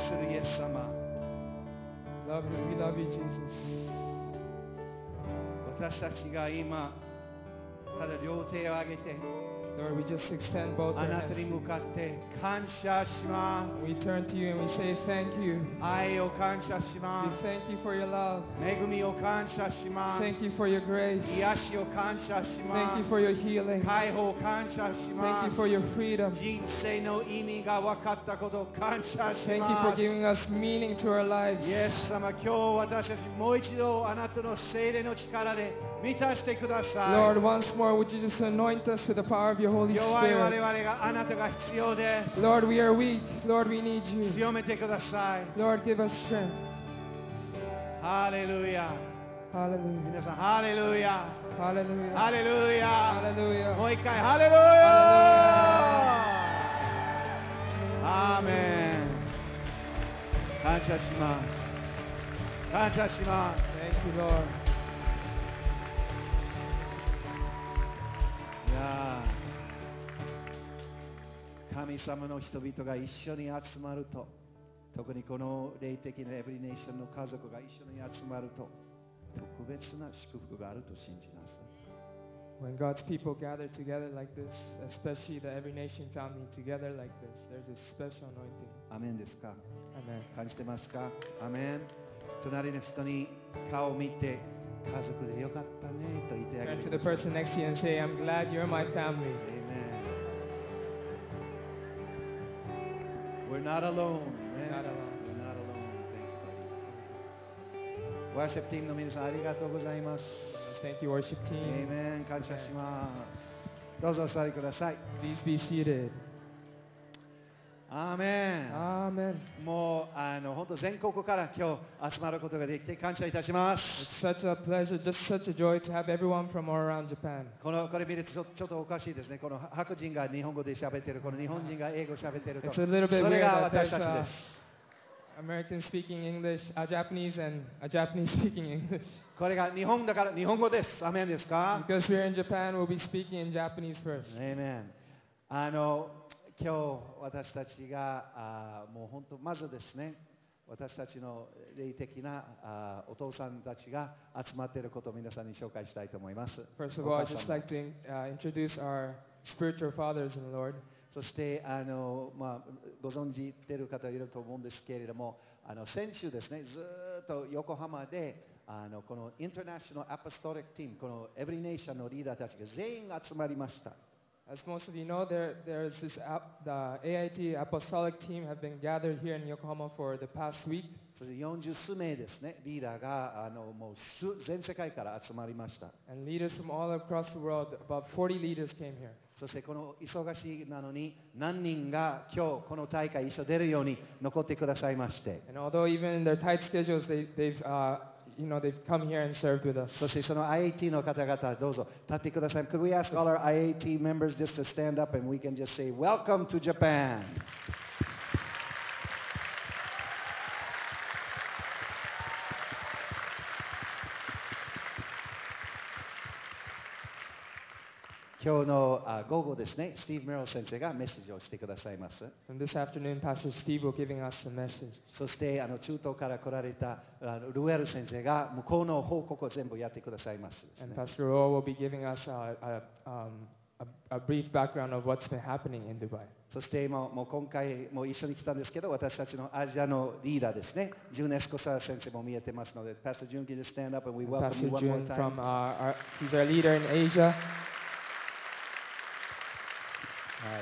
するイエス様。 We love you, Jesus. 私たちが今ただ両手を上げて Lord, we just extend both あ our なた hands に to 向 you. かって感謝しま We turn to you and we say thank you. す。愛を感謝し We ま thank you for your love. す。恵みを感謝しま Thank you for your grace. す。癒しを感謝し Thank ま you す。 for your healing. 解放を感謝し Thank ま you す。 for your freedom. 人生の意味が分かったことを感謝し Thank you ま for す。 giving us meaning to our lives. イエス様、今日私たちもう一度あなたの聖霊の力で満たしてくださ Lord, い。 once more, would you just anoint us with the power of your Holy 弱い我 Spirit? 々があなたが必要で Lord, we are weak. Lord, we need す。 you. 強めてください。 Lord, give us strength. ハレルヤ。 Hallelujah. 皆さん、ハレルヤ。 Hallelujah. ハレルヤ。 Hallelujah. もう一回、ハレルヤ。アーメン。感謝します。感謝します。 Thank you, Lord. いやー、神様の人々が一緒に集まると、特にこの霊的なエブリネーションの家族が一緒に集まると、特別な祝福があると信じなさい。 When God's people gather together like this, especially the Every Nation family together like this, there's a special anointing. アメンですか？ Amen. 感じてますか？アメン。隣の人に顔を見て、家族でよかったねと言ってあげ Turn て to the ください。 person next to you and say, I'm glad you're my family. Amen. We're not alone. We're not alone. We're not alone. Thanks God. ワーシップチームの皆さんありがとうございます。 Thank you, worship team. Amen. 感謝します。どうぞお座りください。 Please be seated. アーメン。 Amen. もう本当全国から今日集まることができて感謝いたします。 It's such a pleasure, just such a joy to have everyone from all around Japan. これ見るとちょっとおかしいですね。この白人が日本語で喋ってる、この日本人が英語喋ってると。 It's a little bit それ weird が that 私 there's たちで a す。 American speaking English, a Japanese and a Japanese speaking English. これが日本だから日本語です。アメンですか？ Because we're in Japan, we'll be speaking in Japanese first. Amen。今日私たちがもう本当まずですね、私たちの霊的なお父さんたちが集まっていることを皆さんに紹介したいと思います。 First of all, I'd just like to introduce our spiritual fathers in the Lord. そしてご存知ている方いると思うんですけれども、先週ですね、ずっと横浜でこのインターナショナルアポストリックチーム、このエブリネーションのリーダーたちが全員集まりました。 As most of you know, there's this the AIT apostolic team have been gathered here in Yokohama for the past week. それで40数名ですね、リーダーがもう全世界から集まりました。 And leaders from all across the world, about 40 leaders came here. そしてこの忙しいなのに何人が今日この大会一緒出るように残ってくださいまして。 And although even in their tight schedules, they've come here and served with us. そしてその IAT の方々どうぞ立ってください。Could we ask all our IAT members just to stand up and we can just say Welcome to Japan. 今日の午後ですね、スティーブ・メロ先生がメッセージをしてくださいます。 And this afternoon, Pastor Steve will be giving us a message. そして中東から来られたルエル先生が向こうの報告を全部やってくださいます。 And Pastor Ro will be giving us a brief background of what's been happening in Dubai. そしてもう今回も一緒に来たんですけど、私たちのアジアのリーダーですね、ジュンエスコサー先生も見えてますので、Pastor Jun, can you stand up and we welcome Pastor you one more Jun time. from he's our leader in Asia. はい。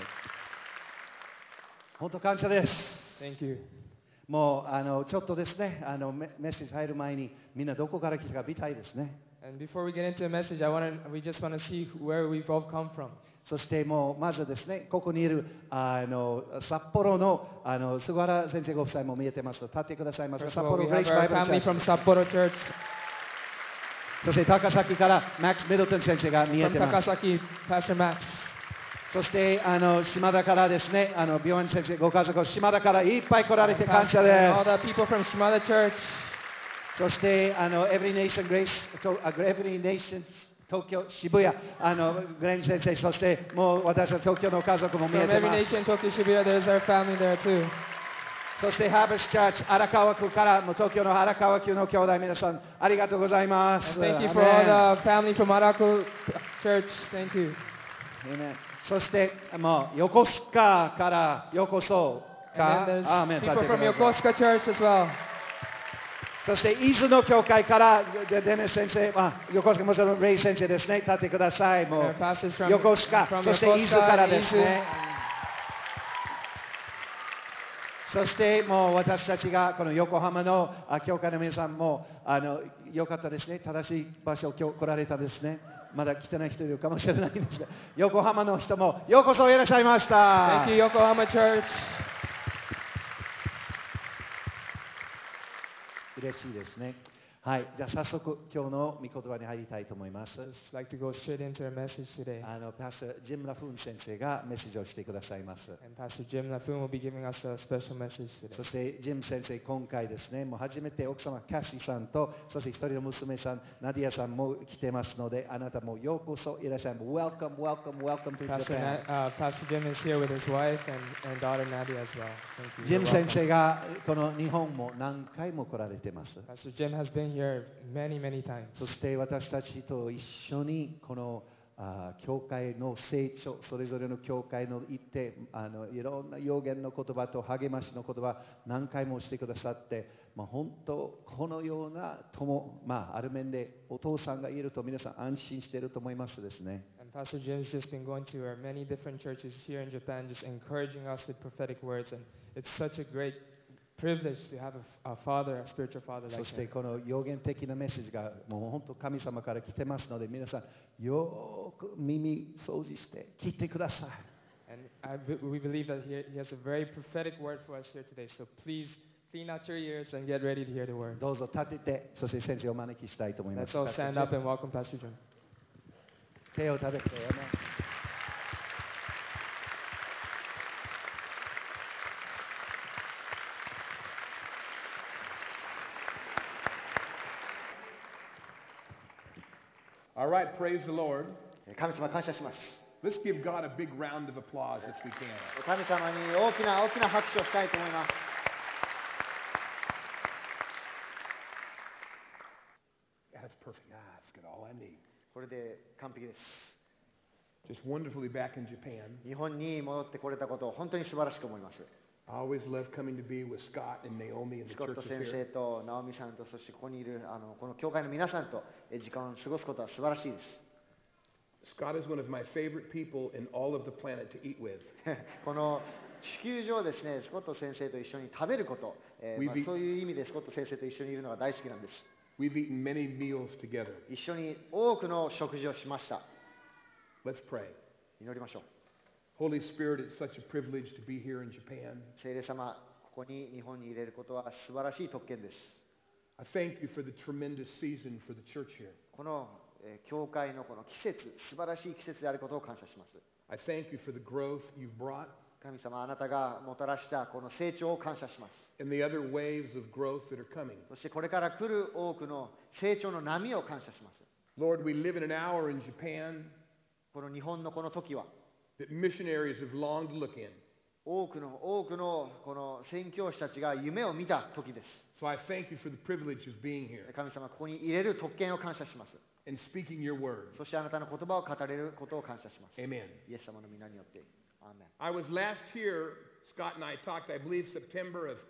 本当感謝です。 Thank you. もうちょっとですね、メッセージ入る前にみんなどこから来たか見たいですね。 And before we get into the message, we just want to see where we've all come from. そしてもうまずですね、ここにいる札幌の菅原先生ご夫妻も見えてますので、立ってくださいますか。 First 札 of all, 幌 we グレイ have スバイ our ブルチャ family ーチ。 from Sapporo Church. そして高崎からマックス・ミドルトン先生が見え From てます。 Takasaki, Pastor Max. そして島田からですね、病院先生ご家族、島田からいっぱい来られて感謝 And で all the people from Shimada Church. す。そしてEvery Nation Grace、Every Nation 東京、渋谷、グレン先生、そしてもう私は東京の家族も見え From て every ます。 nation, Tokyo, Shibuya, there's our family there too. そしてハーベストチャーチ荒川区からもう東京の荒川区の兄弟皆さんありがとうございます。 And thank you for all the family from Araku Church. Thank you. Amen. そしてもう横須賀からようこそ And then アーメ there's ン people from Yokosuka Church as well. そして伊豆の教会からデネ先生、横須賀もちろんレイ先生ですね、立ってください。も And う our pastors from, 横須賀、 from そして伊豆から Yokosuka で and すね。そしてもう私たちがこの横浜の教会の皆さんもよかったですね、正しい場所今日来られたですね。まだ来てない人いるかもしれないんですが、横浜の人もようこそいらっしゃいました。 Thank you, Yokohama Church. 嬉しいですね。はい、じゃあ早速今日の御言葉に入りたいと思います。 Just like to go straight into our message today. パスタージム・ラフーン先生がメッセージをしてくださいます。 And Pastor Jim Laffoon will be giving us a special message today. そしてジム先生、今回ですね、もう初めて奥様キャシーさんと、そして一人の娘さん、ナディアさんも来てますので、あなたもようこそいらっしゃい。Welcome, welcome, welcome to Japan. Pastor Jim is here with his wife and daughter Nadia as well. Thank you. ジ You're ム先 welcome. 生がこの日本も何回も来られてます。 Pastor Jim has been here many times. そして私たちと一緒にこの教会の成長、それぞれの教会の行っていろんな予言の言葉と励ましの言葉何回もしてくださって、本当このような友、ある面でお父さんがいると皆さん安心していると思いますですね。 And Pastor Jim's just been going to many different churches here in Japan, just encouraging us with prophetic words, and it's such a great privilege to have a father, a spiritual father そ like して him. この予言的なメッセージがもう本当神様から来てますので、皆さんよく耳掃除して聞いてください。 And we believe that he has a very prophetic word for us here today. So please clean out your ears and get ready to hear the word. どうぞ立てて、そして先生をお招きしたいと思います。 Let's all stand up and welcome Pastor Jim. 手を食べてよね。 All right, praise the Lord. 神様感謝します。 Let's give God a big round of applause if we can. 神様に大きな拍手をしたいと思います。 Yeah, that's perfect. That's good. All I need. これで完璧です。 Just wonderfully back in Japan. 日本に戻ってこれたことを本当に素晴らしく思います。 I always loved coming to be with Scott and Naomi and ス the コット churches 先生 here. とナオミさんと、そしてここにいるこの教会の皆さんと時間を過ごすことは素晴らしいです。 Scott is one of my favorite people in all of the planet to eat with. この地球上ですね、スコット先生と一緒に食べること、そういう意味でスコット先生と一緒にいるのが大好きなんです。 We've eaten many meals together. 一緒に多くの食事をしました。 Let's pray. 祈りましょう。 Holy Spirit, it's such a privilege to be here in Japan. 聖霊様、ここに日本に入れることは素晴らしい特権です。 I thank you for the tremendous season for the church here. この教会のこの季節、素晴らしい季節であることを感謝します。 I thank you for the growth you've brought 神様、あなたがもたらしたこの成長を感謝します。 and the other waves of growth that are coming. そしてこれから来る多くの成長の波を感謝します。 Lord, we live in an hour in Japan この日本のこの時は、 that missionaries have longed to look in. 多くのこの宣教師たちが夢を見た時です。 So I thank you for the privilege of being here 神様、ここに入れる特権を感謝します。 and speaking your word. そしてあなたの言葉を語れることを感謝します。 Amen. イエス様の皆によって。アーメン。 I was last here, Scott and I talked, I believe, September of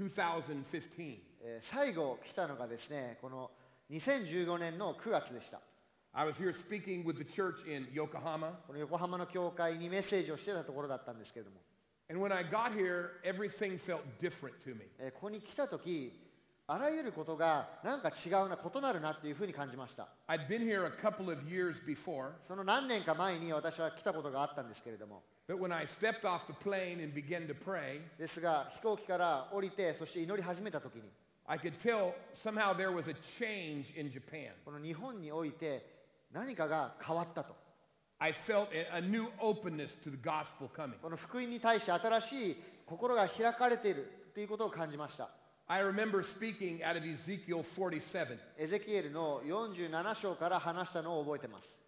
2015. 最後来たのがですね、この2015年の9月でした。 I was here speaking with the church in Yokohama. この横浜の教会にメッセージをしてたところだったんですけれども、 And when I got here, everything felt different to me. ここに来た時、あらゆることがなんか違うな、異なるなっていうふうに感じました。 I'd been here a couple of years before, その何年か前に私は来たことがあったんですけれども、 but when I stepped off the plane and began to pray, ですが飛行機から降りて、そして祈り始めた時に、 I could tell somehow there was a change in Japan. この日本において何かが変わったと。 I felt a new openness to the gospel coming. この福音に対して新しい心が開かれているということを感じました。 I remember speaking out of Ezekiel 47. エゼキエルの47章から話したのを覚えてます。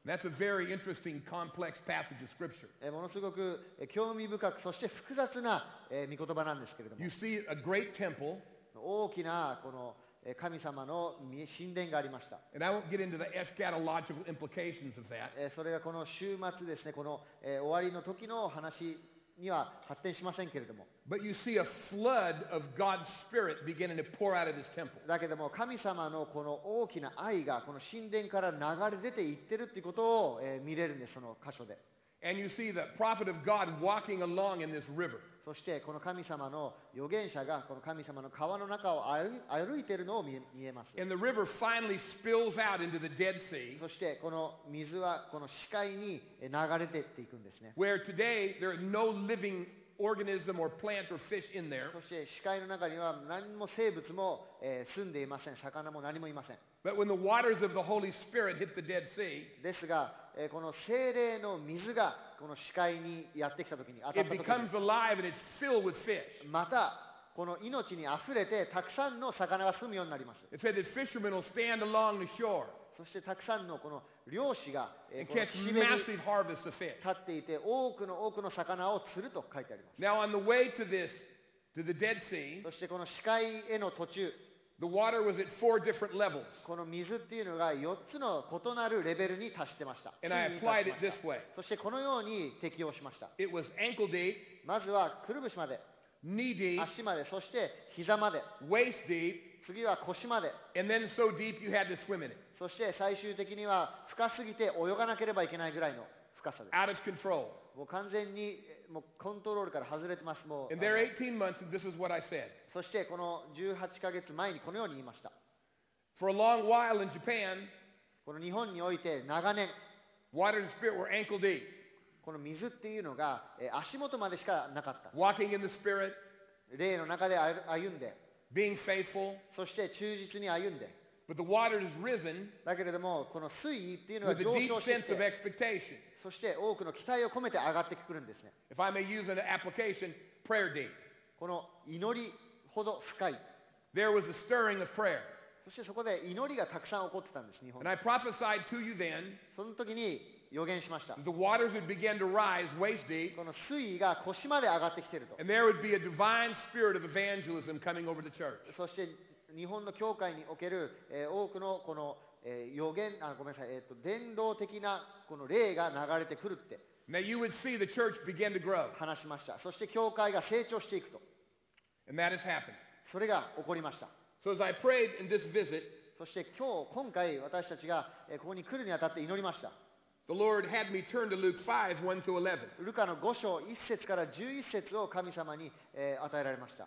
That's a very interesting, complex passage of Scripture. ものすごく興味深く、そして複雑な御言葉なんですけれども、 You see a great temple, 大きなこの神様の神殿がありました。 and I won't get into the eschatological implications of that. それがこの週末ですね、この終わりの時の話には発展しませんけれども、 But you see a flood of God's Spirit beginning to pour out of His temple. だけども神様のこの大きな愛がこの神殿から流れ出ていってるっていうことを見れるんです、その箇所で。 And you see the prophet of God walking along in this river. そしてこの神様の預言者がこの神様の川の中を歩いているのを見えます。 And the river finally spills out into the Dead Sea, そしてこの水はこの視界に流れていっていくんですね。 where today there is no living organism or plant or fish in there. そして視界の中には何も生物も住んでいません。魚も何もいません。 But when the waters of the Holy Spirit hit the Dead Sea, ですが、この精霊の水がこの視界にやってきたときに、当たっ it た時 becomes に、 alive and it's filled with fish. またこの命にあふれてたくさんの魚が住むようになります。 It said that fishermen will stand along the shore そしてたくさんのこの漁師が and この catch 岸辺に massive harvests of fish. 立っていて多くの魚を釣ると書いてあります。 Now, on the way to the Dead Sea, そしてこの視界への途中、 the water was at 4 different levels. この水っていうのが4つの異なるレベルに達してました。 And I 水位に達 applied し it ました this way. そしてこのように適用しました。 It was ankle deep, まずはくるぶしまで、 knee deep, 足まで、そして膝まで、 waist deep, 次は腰まで、 and then so deep you had to swim in it. そして最終的には深すぎて泳がなければいけないぐらいの深さです。 Out of control. もう完全にもうコントロールから外れてます。もう And there 18 months, and this is what I said. そしてこの18ヶ月前にこのように言いました。 For a long while in Japan, この日本において長年、 water and spirit were ankle deep. この水っていうのが足元までしかなかった。 Walking in the spirit, 霊の中で歩んで、 being faithful, そして忠実に歩んで、 but the water has risen だけれどもこの水位っていうのが with a 上 deep 昇してき sense of て、 expectation. そして多くの期待を込めて上がってくるんですね。 If I may use an application, prayer deep. この祈りほど深い。 There was a stirring of prayer. そしてそこで祈りがたくさん起こってたんです、日本 And で。 I prophesied to you then その時に予言しました。 that the waters would begin to rise waist deep, この水位が腰まで上がってきていると。 and there would be a divine spirit of evangelism coming over the church. そして日本の教会における、多くのこの、予言ごめんなさい、伝道的なこの霊が流れてくるって Now you would see the church begin to grow, 話しました。そして教会が成長していくと。 and that has happened. それが起こりました。 So as I prayed in this visit, そして今回私たちがここに来るにあたって祈りました。 the Lord had me turn to Luke 5, 1 through 11. ルカの5章1節から11節を神様に、与えられました。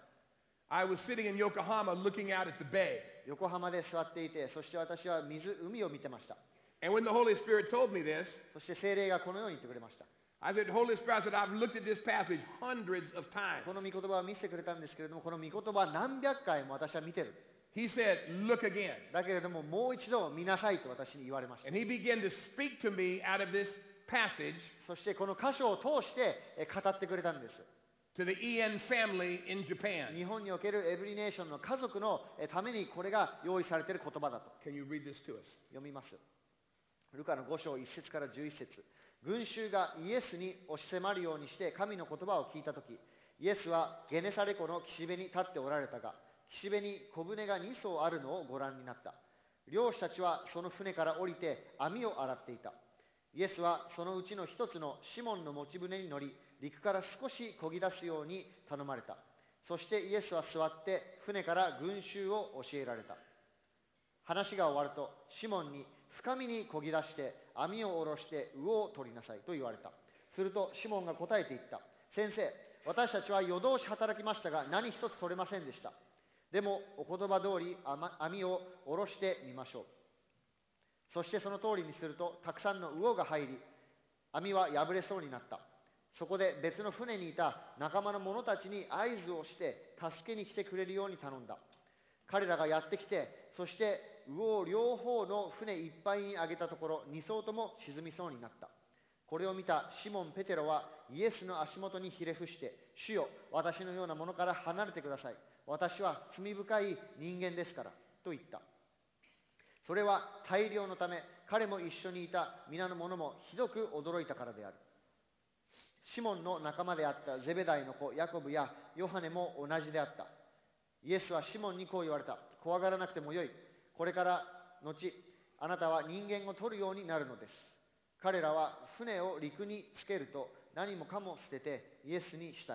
I was sitting in Yokohama looking out at the bay. 横浜で座っていて、そして私は海を見てました。 And when the Holy Spirit told me this, そして聖霊がこのように言ってくれました。 I said, Holy Spirit, I said, I've looked at this passage hundreds of times. この御言葉を見せてくれたんですけれども、この御言葉何百回も私は見てる。 He said, look again. だけれども、もう一度見なさいと私に言われました。 And he began to speak to me out of this passage そしてこの箇所を通して語ってくれたんです。 to the EN family in Japan. 日本におけるエブリネーションの家族のためにこれが用意されている言葉だと。 Can you read this to us? 読みます。ルカの5章1節から11節。群衆がイエスに押し迫るようにして神の言葉を聞いたとき、イエスはゲネサレ湖の岸辺に立っておられたが、岸辺に小舟が2艘あるのをご覧になった。漁師たちはその船から降りて網を洗っていた。イエスはそのうちの一つのシモンの持ち船に乗り、陸から少し漕ぎ出すように頼まれた。そしてイエスは座って船から群衆を教えられた。話が終わるとシモンに深みに漕ぎ出して網を下ろして魚を取りなさいと言われた。するとシモンが答えて言った。先生、私たちは夜通し働きましたが何一つ取れませんでした。でもお言葉通り網を下ろしてみましょう。そしてその通りにするとたくさんの魚が入り、網は破れそうになった。そこで別の船にいた仲間の者たちに合図をして助けに来てくれるように頼んだ。彼らがやってきて、そして魚を両方の船いっぱいに上げたところ、2艘とも沈みそうになった。これを見たシモン・ペテロはイエスの足元にひれ伏して、主よ、私のようなものから離れてください。私は罪深い人間ですから、と言った。 それは大量のため、彼も一緒にいた皆の者もひどく驚いたからである。シモンの仲間であったゼベダイの子ヤコブやヨハネも同じであった。イエスはシモンにこう言われた。怖がらなくてもよい。これから後、あなたは人間を取るようになるのです。彼らは船を陸につけると何もかも捨ててイエスに従った。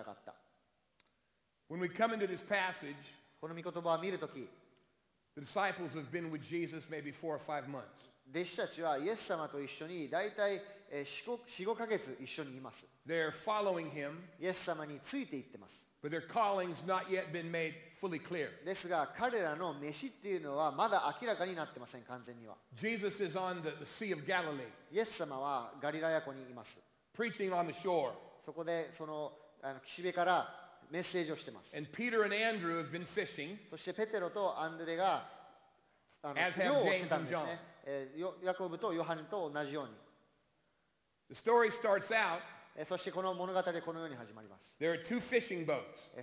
When we come into this passage, この御言葉を見るとき、 the disciples have been with Jesus maybe 4 or 5 months. 弟子たちはイエス様と一緒にだいたい4、5ヶ月一緒にいます。 They're following him, イエス様についていってます。 but their calling's not yet been made fully clear. ですが彼らの飯っていうのはまだ明らかになってません、完全には。 Jesus is on the Sea of Galilee, イエス様はガリラヤ湖にいます。 preaching on the shore. そこで岸辺からメッセージをしてます。 And Peter and Andrew have been fishing, そしてペテロとアンドレが As have 漁をしてたん James です and ね。ヤコブとヨハネと同じように。 the story starts out, そしてこの物語はこのように始まります。 there are 2 fishing boats.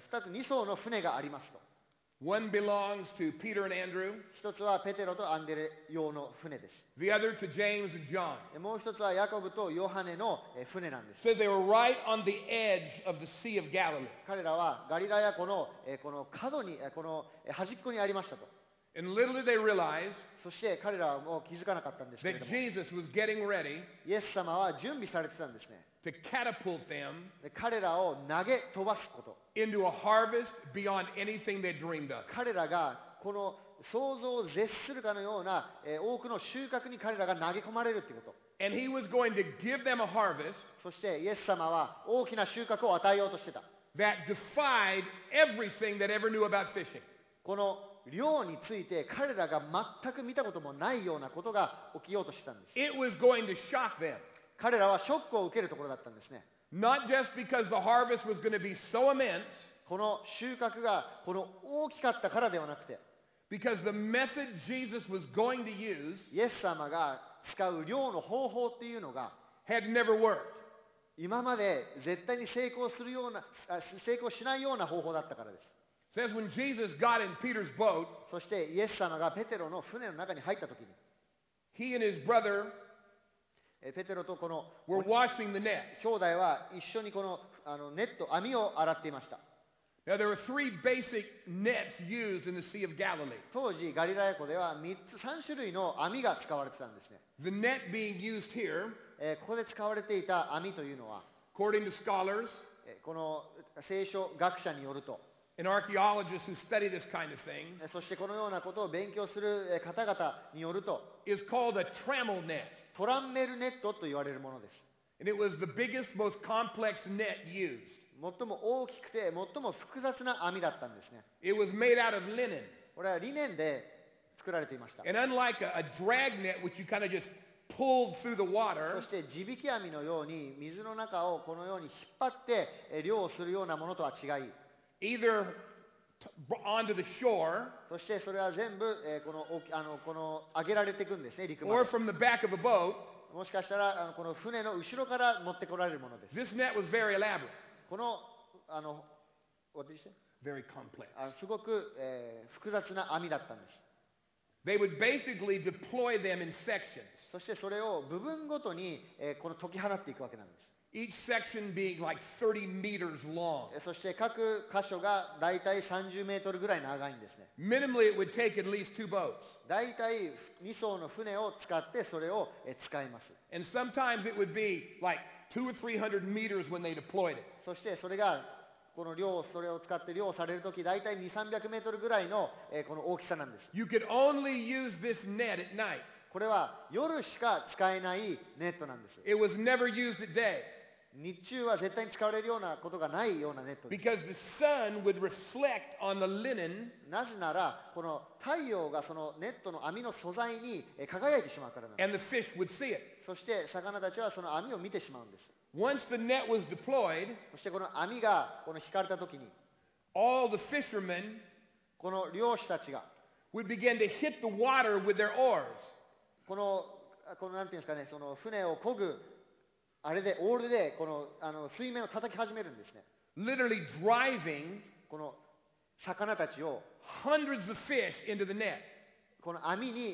2艘の船がありますと。 One belongs to Peter and Andrew, 一つはペテロとアンデレ用の船です。 the other to James and John. もう一つはヤコブとヨハネの船なんです。 So they were right on the edge of the Sea of Galilee. 彼らはガリラヤ湖のこの角に、この端っこにありましたと。 And little did they realize そして彼らはもう気づかなかったんですけれ that ども、 Jesus was getting ready イエス様は準備されてたんですね。 to catapult them で彼らを投げ飛ばすこと。 into a harvest beyond anything they dreamed of. 彼らがこの想像を絶するかのような多くの収穫に彼らが投げ込まれるということ。 And he was going to give them a harvest そしてイエス様は大きな収穫を与えようとしてた。 that defied everything that ever knew about fishing. この漁について彼らが全く見たこともないようなことが起きようとしてたんです。 It was going to shock them, 彼らはショックを受けるところだったんですね。 not just because the harvest was going to be so immense, この収穫がこの大きかったからではなくて、 because the method Jesus was going to use イエス様が使う漁の方法っていうのが had never worked. 今まで絶対に成功しないような方法だったからです。 It says when Jesus got in Peter's boat, そしてイエス様がペテロの船の中に入った時に、 he and his brother ペテロとこの were washing the net. 兄弟は一緒にこのネット、網を洗っていました。 Now there were 3 basic nets used in the Sea of Galilee. 当時ガリラヤ湖では3種類の網が使われてたんですね。 The net being used here, ここで使われていた網というのは、 according to scholars この聖書学者によると、 and archaeologists who study this kind of thing, そしてこのようなことを勉強する方々によると、 is called a trammel net. トランメルネットと言われるものです。 And it was the biggest, most complex net used. 最も大きくて最も複雑な網だったんですね。 It was made out of linen. これはリネンで作られていました。 And unlike a drag net, which you kind of just pulled through the そ water, して地引き網のように水の中をこのように引っ張って漁をするようなものとは違い、 either onto the shore そしてそれは全部この上げられていくんですね、陸ま or で。 from the back of a boat, もしかしたらこの船の後ろから持ってこられるものです。 this net was very elaborate, このwhat did you say? very complex. すごく、複雑な網だったんです。 They would basically deploy them in sections, そしてそれを部分ごとに、この解き放っていくわけなんです。 each section being like 30 meters long. そして各箇所がだいたい30メートルぐらい長いんですね。 Minimally, it would take at least 2 boats. だいたい2艘の船を使ってそれを使います。 And sometimes it would be like 200 or 300 meters when they deployed it. そしてそれがこのそれを使って漁されるときだいたい2、300メートルぐらいの、この大きさなんです。 You could only use this net at night. これは夜しか使えないネットなんです。 It was never used at day 日中は絶対に使われるようなことがないようなネットです。 because the sun would reflect on the linen なぜならこの太陽がそのネットの網の素材に輝いてしまうからなんです。 and the fish would see it. そして魚たちはその網を見てしまうんです。 Once the net was deployed, そしてこの網がこの引かれたときに all the fishermen この漁師たちが would begin to hit the water with their oars. このなんていうんですかね、その船を漕ぐあれでオールでこの水面を叩き始めるんですね。 Literally driving この魚たちを hundreds of fish into the net. この網に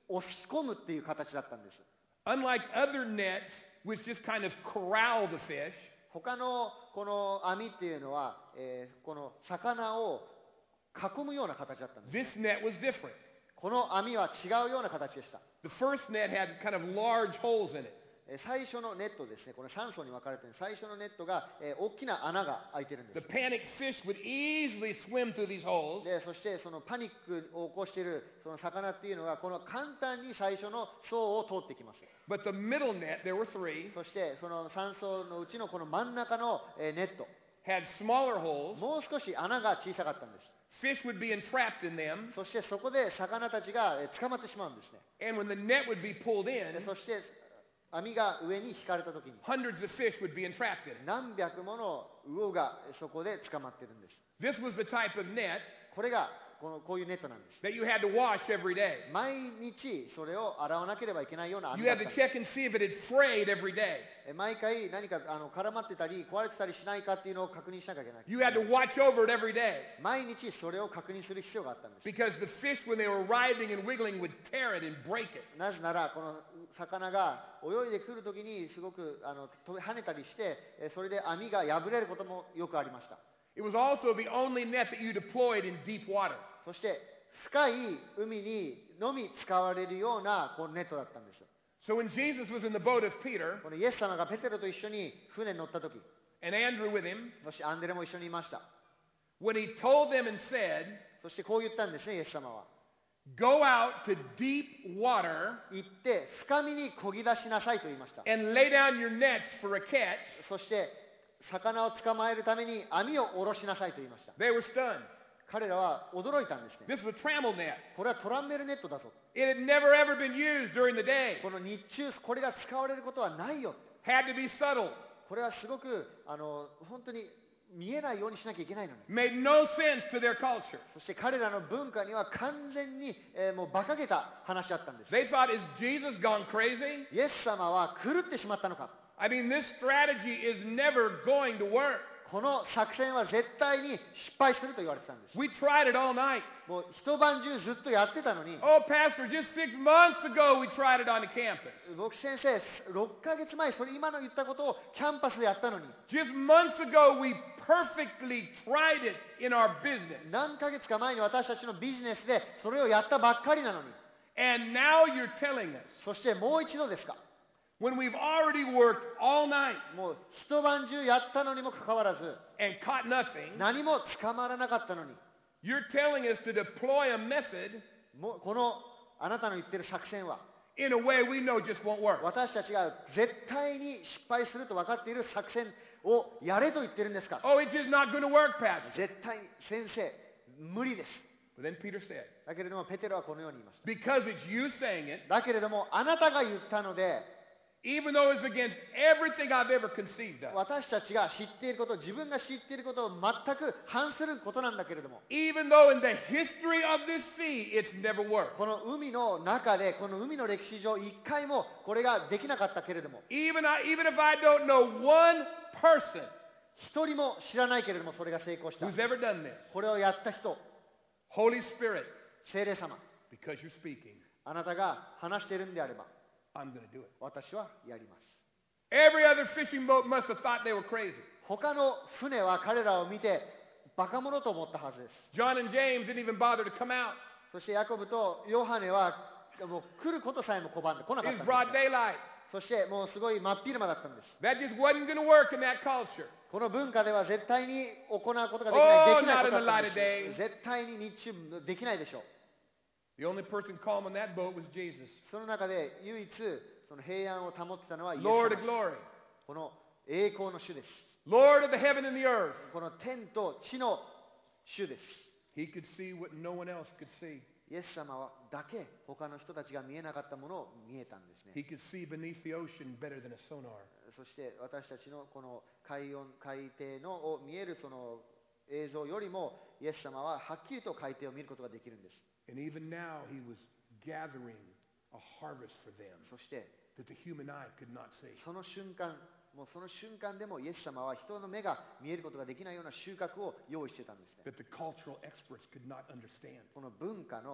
押し込むっていう形だったんです。 Unlike other nets, which just kind of corral the fish, 他のこの網っていうのは、この魚を囲むような形だったんです。 this net was different. この網は違うような形でした。 The first net had kind of large holes in it. 最初のネットですね、この3層に分かれている最初のネットが、大きな穴が開いてるんで The す。 panicked fish would easily swim through these holes. でそしてそのパニックを起こしているその魚っていうのはこの簡単に最初の層を通ってきます。 But the middle net, there were 3, そしてその3層のうちのこの真ん中のネット、 had smaller holes. もう少し穴が小さかったんです。 Fish would be entrapped in them. そしてそこで魚たちが捕まってしまうんですね。 And when the net would be pulled で in, そして網が上に引かれた時に hundreds of fish would be entrapped in it. 何百もの魚がそこで捕まってるんです。 This was the type of net これがこういうネットなんです。 that you had to wash every day. 毎日それを洗わなければいけないような網 You だっ had たん to で check and see if it had frayed every day. す。毎回何か絡まってたり壊れてたりしないかっていうのを確認しなきゃいけない。 You had to watch over it every day. 毎日それを確認する必要があったんです。 Because the fish, when they were writhing and wiggling, would tear it and break it. なぜならこの魚が泳いでくるときにすごく跳ねたりしてそれで網が破れることもよくありました。 It was also the only net that you deployed in deep water. そして深い海にのみ使われるようなこのネットだったんです。 So when Jesus was in the boat of Peter このイエス様がペテロと一緒に船に乗ったとき、 and Andrew with him, そしてアンデレも一緒にいました。 when he told them and said, そしてこう言ったんですね、イエス様は。 Go out to deep water 行って深みに漕ぎ出しなさいと言いました。 and lay down your nets for a catch. そして魚を捕まえるために網を下ろしなさいと言いました。 They were stunned. 彼らは驚いたんですね。 This was a trammel net. これはトランベルネットだぞ。 It had never ever been used during the day. この日中これが使われることはないよ。 Had to be subtle. これはすごく本当に見えないようにしなきゃいけないのに。 Made no sense to their culture. そして彼らの文化には完全に、もう馬鹿げた話だったんです。 They thought, is Jesus gone crazy? イエス様は狂ってしまったのか。 I mean, this strategy is never going to work. この作戦は絶対に失敗すると言われてたんです。 We tried it all night. もう一晩中ずっとやってたのに、 Oh, Pastor, just 6 months ago we tried it on the campus. 牧師先生、6ヶ月前、今の言ったことをキャンパスでやったのに、 Just months ago we perfectly tried it in our business. 何ヶ月か前に私たちのビジネスでそれをやったばっかりなのに、 And now you're telling us, そしてもう一度ですか、 when we've already worked all night もう一晩中やったのにもかかわらず、 and caught nothing, 何も捕まらなかったのに、 you're telling us to deploy a method もうこのあなたの言ってる作戦は、 in a way we know just won't work. 私たちが絶対に失敗すると分かっている作戦をやれと言ってるんですか。 Oh, it's just not going to work, Pastor. 絶対に先生、無理です。 But then Peter said, だけれどもペテロはこのように言いました。 because it's you saying it, だけれどもあなたが言ったので、 even though it's against everything I've ever conceived of, 私たちが知っていること、自分が知っていることを全く反することなんだけれども、 even though in the history of this sea it's never worked, この海の中で、この海の歴史上一回もこれができなかったけれども、 even if I don't know one person 一人も知らないけれどもそれが成功した。 who's ever done this, これをやった人、 Holy Spirit, 聖霊様、 because you're speaking, あなたが話しているんであれば、 I'm going to do it. 私はやります。 Every other fishing boat must have thought they were crazy. 他の船は彼らを見てバカ者と思ったはずです。 John and James didn't even bother to come out. そしてヤコブとヨハネはもう来ることさえも拒んで来なかっ It た was ん broad です。 daylight. そしてもうすごい真っ昼間だったんです。 That just wasn't going to work in that culture. この文化では絶対に行うことができない、 Oh, できないこと not in the だ light ったん of で day. す。絶対に日中できないでしょう。 The only person calm on that boat was Jesus, その中で唯一その平安を保ってたのはイエス Lord 様 of glory, この栄光の主です。 Lord of the heaven and the earth. この天と地の主です。 He could see what no one else could see. イエス様だけ他の人たちが見えなかったものを見えたんですね。 He could see beneath the ocean better than a sonar. そして私たちのこの海底のを見えるその映像よりもイエス様ははっきりと海底を見ることができるんです。 And even now, he was gathering a harvest for them そして that the human eye could not see. その瞬間、もうその瞬間でもイエス様は人の目が見えることができないような収穫を用意してたんですね。 That the cultural experts could not understand. この文化の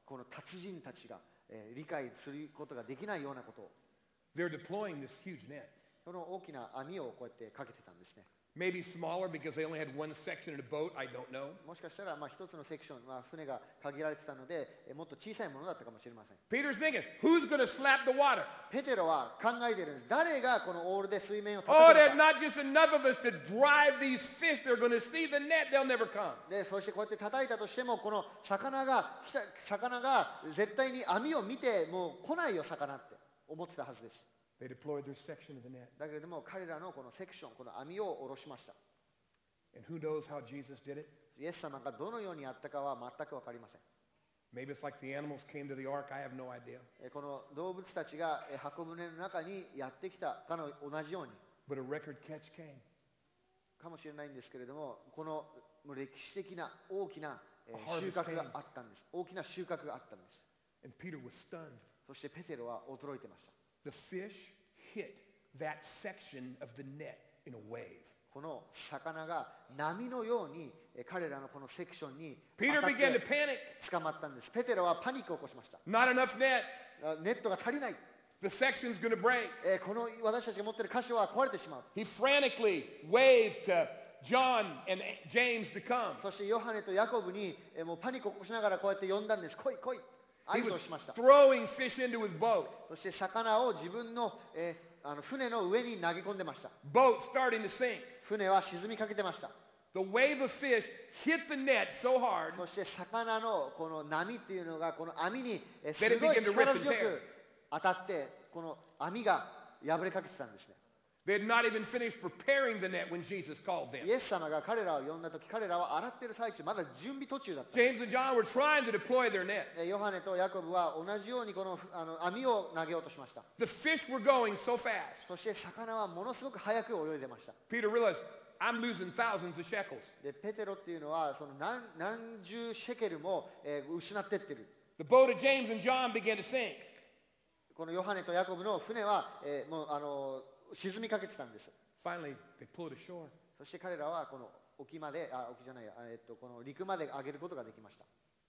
この達人たちが、理解することができないようなことを、 They're deploying this huge net. その大きな網をこうやってかけてたんですね。 Maybe smaller because they only had one section in a boat. I don't know. もしかしたら一つのセクション、船が限られてたので、もっと小さいものだったかもしれません。 Peter's thinking, who's going to slap the water? ペテロは考えているんです。誰がこのオールで水面を Oh, 叩く there's のか。 not just enough of us to drive these fish. They're going to see the net. They'll never come. でそしてこうやって叩いたとしても、この魚が絶対に網を見てもう来ないよ魚って思ってたはずです。 They deployed their section of the net. だけれども彼らのこのセクション、この網を下ろしました。 And who knows how Jesus did it? イエス様がどのようにやったかは全く分かりません。 Maybe it's like the animals came to the ark. I have no idea. この動物たちが箱舟の中にやってきたかの同じように But a record catch came. かもしれないんですけれども、この歴史的な大きな収穫があったんです。大きな収穫があったんです。 And Peter was stunned. そしてペテロは驚いてました。 The fish hit that section of the net in a wave. この魚が波のように彼らのこのセクションに Peter 当たっ began to て panic. 捕まったんです。ペテロはパニックを起こしました。 Not enough net. ネットが足りない。 The section's going to break. この私たちが持っている箇所は壊れてしまう。 He frantically waved to John and James to come. そしてヨハネとヤコブにもうパニックを起こしながらこうやって呼んだんです。来い来い。 He 合図 was をしました。 throwing fish into his boat. そして魚を自分の、船の上に投げ込んでました。 Boat starting to sink. 船は沈みかけてました。 The wave of fish hit the net so hard そして魚のこの波っていうのがこの網にす That it ごい began to 力 rip and 強 tear. く当たってこの網が破れかけてたんですね。 They had not even finished preparing the net when Jesus called them. イエス様が彼らを呼んだ時、彼らは洗っている最中、まだ準備途中だった。 James and John were trying to deploy their net. ヨハネとヤコブは同じようにこの網を投げようとしました。 The fish were going so fast. そして魚はものすごく早く泳いでました。 Peter realized, I'm losing thousands of shekels. でペテロっていうのはその何十シェケルも、失ってってる。 The boat of James and John began to sink. このヨハネとヤコブの船は、もう沈みかけてたんです。 Finally, they pulled ashore. そして彼らはこの沖まで、沖じゃないや、この陸まで上げることができました。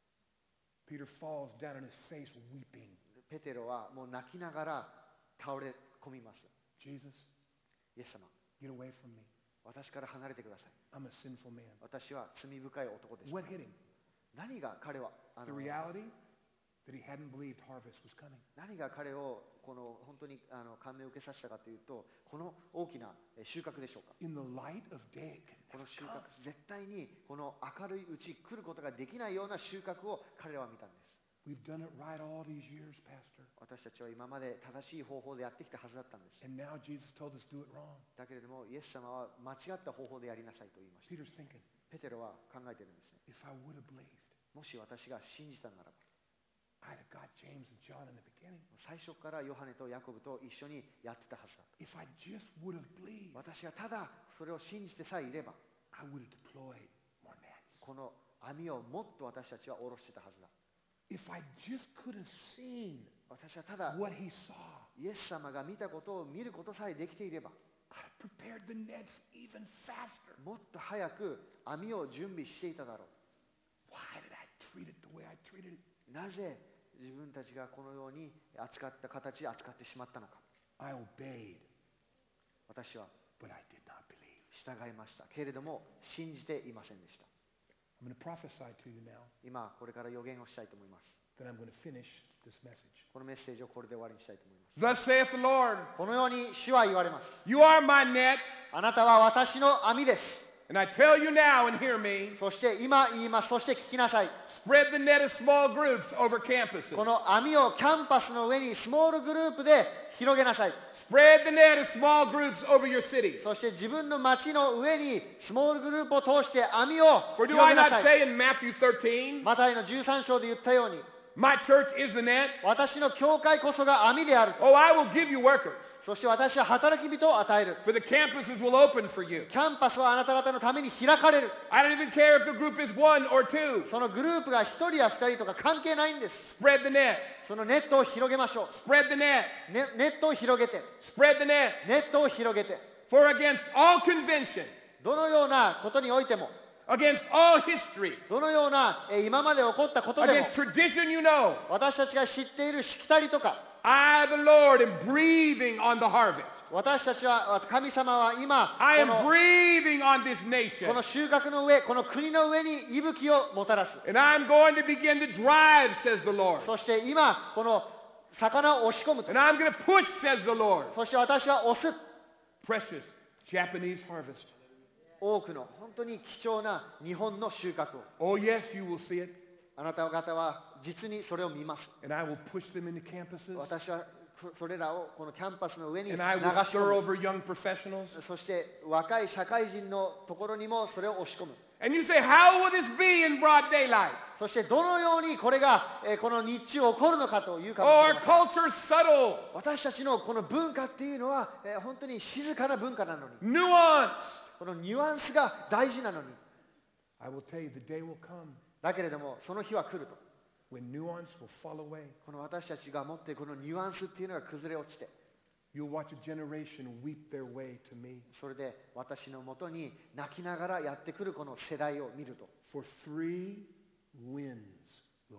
Peter falls down on his face weeping. ペテロはもう泣きながら倒れ込みます。 Jesus, イエス様、 get away from me. 私から離れてください。 I'm a sinful man. 私は罪深い男です。 What hit him? 何が彼は The reality that he hadn't believed harvest was coming. 何が彼をこの本当に感銘を受けさせたかというと、この大きな収穫でしょうか。 In the light of day, it こ can の収 never 穫 come. 絶対にこの明るいうち来ることができないような収穫を彼らは見たんです。 We've done it right all these years, Pastor. 私たちは今まで正しい方法でやってきたはずだったんです。 And now Jesus told us to do it wrong. だけれどもイエス様は間違った方法でやりなさいと言いました。 Peter's thinking, ペテロは考えてるんですね。 if I would have believed, もし私が信じたならば、 I'd have got James and John in the beginning. 最初からヨハネとヤコブと一緒にやってたはずだ。 If I just would have believed, 私がただそれを信じてさえいれば、 I would have deployed more nets. この網をもっと私たちは下ろしてたはずだ。 If I just could have seen 私はただ what he saw, イエス様が見たことを見ることさえできていれば、 I'd have prepared the nets even faster. もっと早く網を準備していただろ Why did I treat it the way I treated it? う。なぜ自分たちがこのように扱った形で扱ってしまったのか。 I obeyed, 私は but I did not believe. 従いましたけれども信じていませんでした。 I'm going to prophesy to you now. 今これから予言をしたいと思います。 Then I'm going to finish this message. このメッセージをこれで終わりにしたいと思います。 Thus saith the Lord, このように主は言われます。 you are my net, あなたは私の網です。 and I tell you now and hear me, そして今言います。そして聞きなさい。 spread the net of small groups over campuses. この網をキャンパスの上にスモールグループで広げなさい。 Spread the net of small groups over your cities. そして自分の町の上にスモールグループを通して網を For 広 do I げな not さい。 say in Matthew 13, マタイの13章で言ったように、 my church is the net? 私の教会こそが網である。 Oh, I will give you workers, そして私は働き人を与える。 for the campuses will open for you. キャンパスはあなた方のために開かれる。 I don't even care if the group is 1 or 2. そのグループが1人や2人とか関係ないんです。 Spread the net. そのネットを広げましょう。 Spread the net. ネットを広げて、 Spread the net. ネットを広げて、 For against all convention, どのようなことにおいても、 against all history, どのような今まで起こったことでも against tradition you know, 私たちが知っているしきたりとか I, the Lord, am breathing on the harvest. 私たちは神様は今 I こ am の breathing on this こ nation. の収穫の上この国の上に息吹をもたらす And I'm going to begin to drive, says the Lord. そして今この魚を押し込むと And I'm going to push, says the Lord. そして私は押す Precious Japanese harvest. 多くの本当に貴重な日本の収穫を Oh, yes, you will see it. あなた方は実にそれを見ます And I will push them into campuses. 私はそれらをこのキャンパスの上に流 And I し will 込 stir む over young professionals. そして若い社会人のところにもそれを押し込む And you say, how will this be in broad daylight? そしてどのようにこれがこの日中起こるのかというか Oh, もしれ our ません culture's subtle, 私たちのこの文化っていうのは本当に静かな文化なのに nuanced. このニュアンスが大事なのに I will tell you, the day will come だけれどもその日は来ると when nuance will fall away. この私たちが持っているこのニュアンスっていうのが崩れ落ちて You'll watch a generation weep their way to me. それで私のもとに泣きながらやってくるこの世代を見ると For 3 winds will come.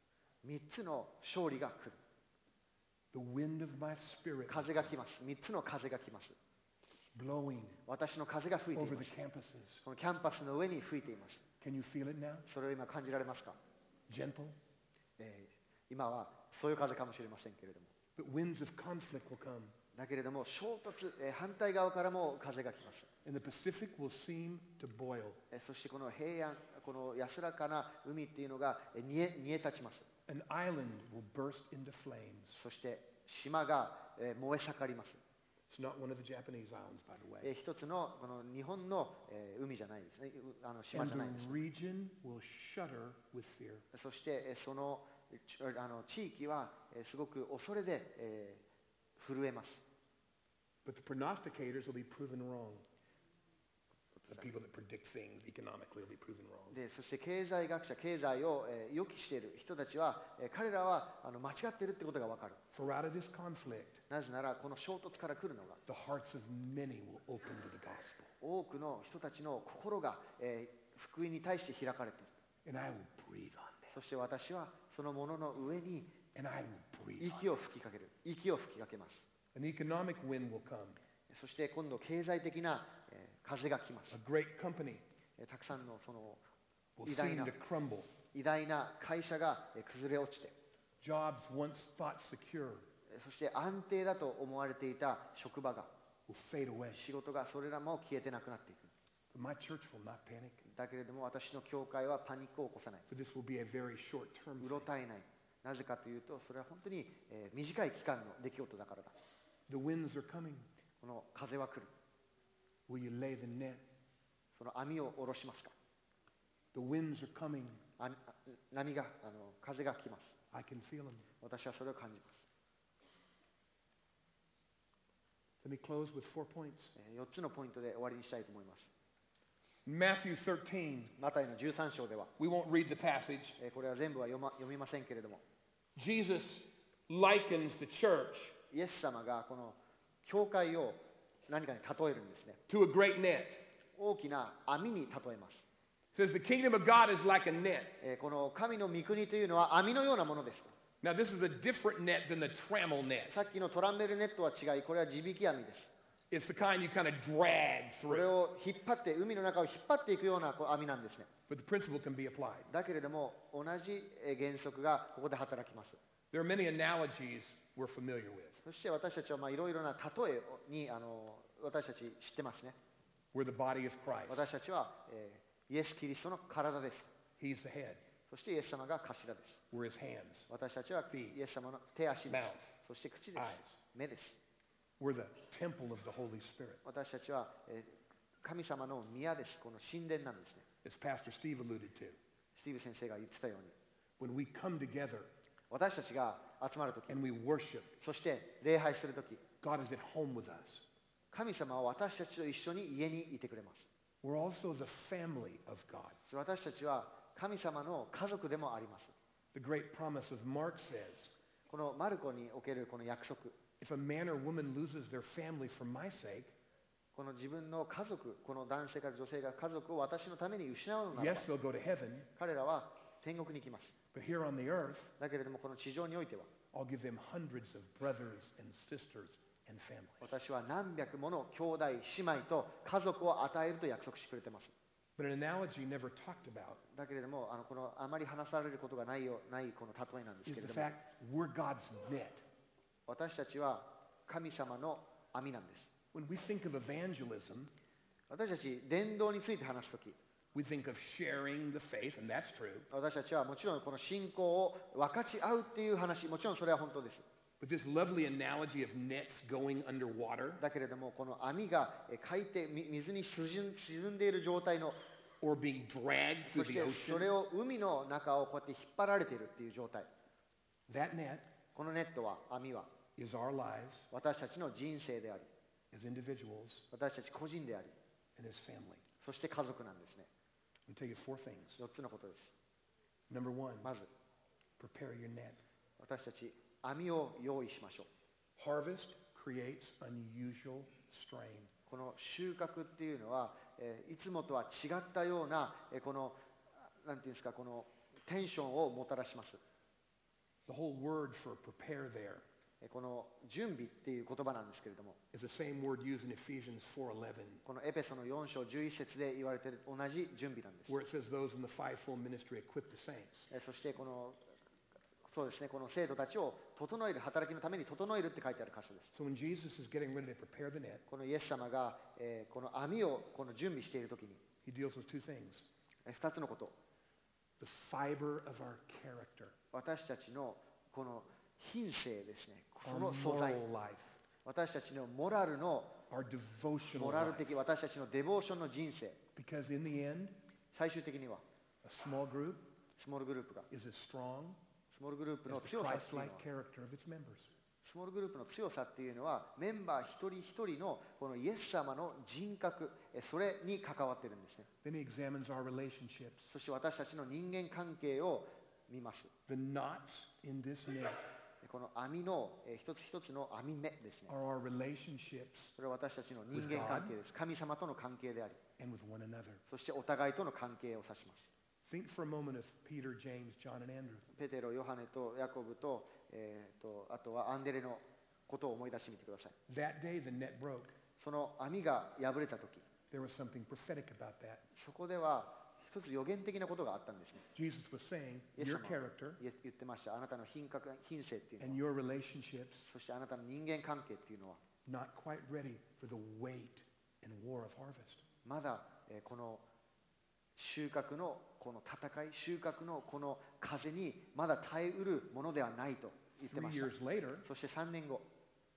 3つの勝利が来る The wind of my spirit 風が来ます3つの風が来ます blowing 私の風が吹いてい over ま the す campuses. このキャンパスの上に吹いています Can you feel it now? それを今感じられますか、 Gentle. 今はそういう風かもしれませんけれども But winds of conflict will come. だけれども衝突、反対側からも風が来ます And the Pacific will seem to boil. そしてこの平安この安らかな海っていうのが煮え立ちます An island will burst into flames. そして島が燃え盛ります It's not one of the Japanese islands, by the way. 一つのこの日本の海じゃないですね島 And じゃないです the region will shudder with fear. そしてその地域はすごく恐れで震えます But the prognosticators will be proven wrong. The people that predict things economically will be proven wrong. でそして経済学者経済を予期している人たちは彼らは間違っているってことが分かる For out of this conflict, なぜならこの衝突から来るのが the hearts of many will open to the gospel. 多くの人たちの心が福音に対して開かれている And I will breathe on them. そして私はそのものの上に And I will breathe on 息を吹きかける息を吹きかけます them. An economic wind will come. そして今度経済的な風が来ます A great company たくさんのその will 偉大 seem な to crumble. 偉大な会社が崩れ落ちて Jobs once thought secure そして安定だと思われていた職場が will fade away. 仕事がそれらも消えてなくなっていく But my church will not panic. だけれども私の教会はパニックを起こさない For this will be a very short-term う thing. ろたえないなぜかというとそれは本当に短い期間の出来事だからだ The winds are coming. この風は来る Will you lay the net? その網を下ろしますか The winds are coming. 波が風が来ます I can feel them. 私はそれを感じます Let me close with 4 points. 4つのポイントで終わりにしたいと思います Matthew 13. マタイの13章では We won't read the passage. これは全部は読みませんけれども Jesus likens the church イエス様がこの教会を何かに例えるんですね to a great net. 大きな網に例えます It says the kingdom of God is like a net. この神の御国というのは網のようなものです Now, this is a different net than the trammel net. さっきのトランベルネットは違いこれは地引き網です It's the kind you kind of drag これ through. を引っ張って海の中を引っ張っていくような網なんですね But the principle can be applied. だけれども同じ原則がここで働きます There are many analogies we're familiar with. そして私たちはいろいろな例えに私たち知ってますね We're the body of Christ. 私たちは、イエス・キリストの体です He's the head. そしてイエス様が頭です We're his hands. 私たちは Feet. イエス様の手足です Mouth. そして口です Eyes. 目です We're the temple of the Holy Spirit. 私たちは、神様の宮ですこの神殿なんですね As Pastor Steve alluded to. スティーブ先生が言ってたように When we come together 私たちが集まるとき and we worship, そして礼拝するとき God is at home with us. 神様は私たちと一緒に家にいてくれます We're also the family of God. 私たちは神様の家族でもあります The great promise of Mark says, このマルコにおけるこの約束 if a man or woman loses their family for my sake, この自分の家族、この男性から女性が家族を私のために失うのな Yes, らば、 they'll go to heaven, 彼らは天国に行きます。 but here on the earth, だけれどもこの地上においては、 I'll give them hundreds of brothers and sisters and families. 私は何百もの兄弟、姉妹と家族を与えると約束してくれています。 But an analogy never talked about だけれどもこのあまり話されることがないこの例えなんです is けれ the ども、 fact we're God's net. 私たちは神様の網なんです。 When we think of evangelism, 私たち伝道について話すとき、 we think of sharing the faith, and that's true. 私たちはもちろんこの信仰を分かち合うっていう話、もちろんそれは本当です。 But this lovely analogy of nets going underwater だけれどもこの網が海底、水に沈んでいる状態の、 or being dragged そ through し the てそ ocean, れを海の中をこうやって引っ張られているっていう状態。 that net このネットは、網は is our lives 私たちの人生であり、 as individuals 私たち個人であり、 and as family. そして家族なんですね。 I'll tell you four things. 4つのことです。 Number one, まず、 prepare your net. 私たち網を用意しましょう。 Harvest creates unusual strain. この収穫っていうのは、いつもとは違ったような、このなんていうんですか、このテンションをもたらします。 The whole word for prepare there この準備っていう言葉なんですけれども、 is the same word used in Ephesians 4:11, このエペソの4章11節で言われている同じ準備なんです。 where it says those in the fivefold ministry equip the saints. そしてこのそうですね、この生徒たちを整える、働きのために整えるって書いてある箇所です。 So when Jesus is getting ready to prepare the net, このイエス様が、この網をこの準備しているときに、 he deals with two things. 2つのこと、 The fiber of our character, 私たちのこの品性ですね、そ our の素材、 moral life, 私たちのモラルの our devotional モラル life. 的、私たちのデボーションの人生、 Because in the end, 最終的には a small group スモールグループが、 is as strong スモールグループ as の the 強さっていうのは Christ-like character of its members. スモールグループの強さっていうのはメンバー一人一人のこのイエス様の人格、それに関わっているんですね。 Then he examines our relationships. そして私たちの人間関係を見ます。 The knots in this net この網の一つ一つの網目ですね。 are our relationships それは私たちの人間関係です。神様との関係であり、 and with one another. そしてお互いとの関係を指します。 Think for a moment of Peter, James, John, and Andrew. ペテロ、ヨハネとヤコブと、あとはアンデレのことを思い出してみてください。 That day, the net broke. その網が破れたとき、 There was something prophetic about that. そこでは一つ予言的なことがあったんですね。 Jesus was saying, イエス your 様は character 言ってました。あなたの品性っていう and のは、 your relationships そしてあなたの人間関係っていうのは、 not quite ready for the weight and war of harvest. まだ、この収穫のこの戦い、収穫のこの風にまだ耐えうるものではないと言って 3 ました。 years later, そして3年後、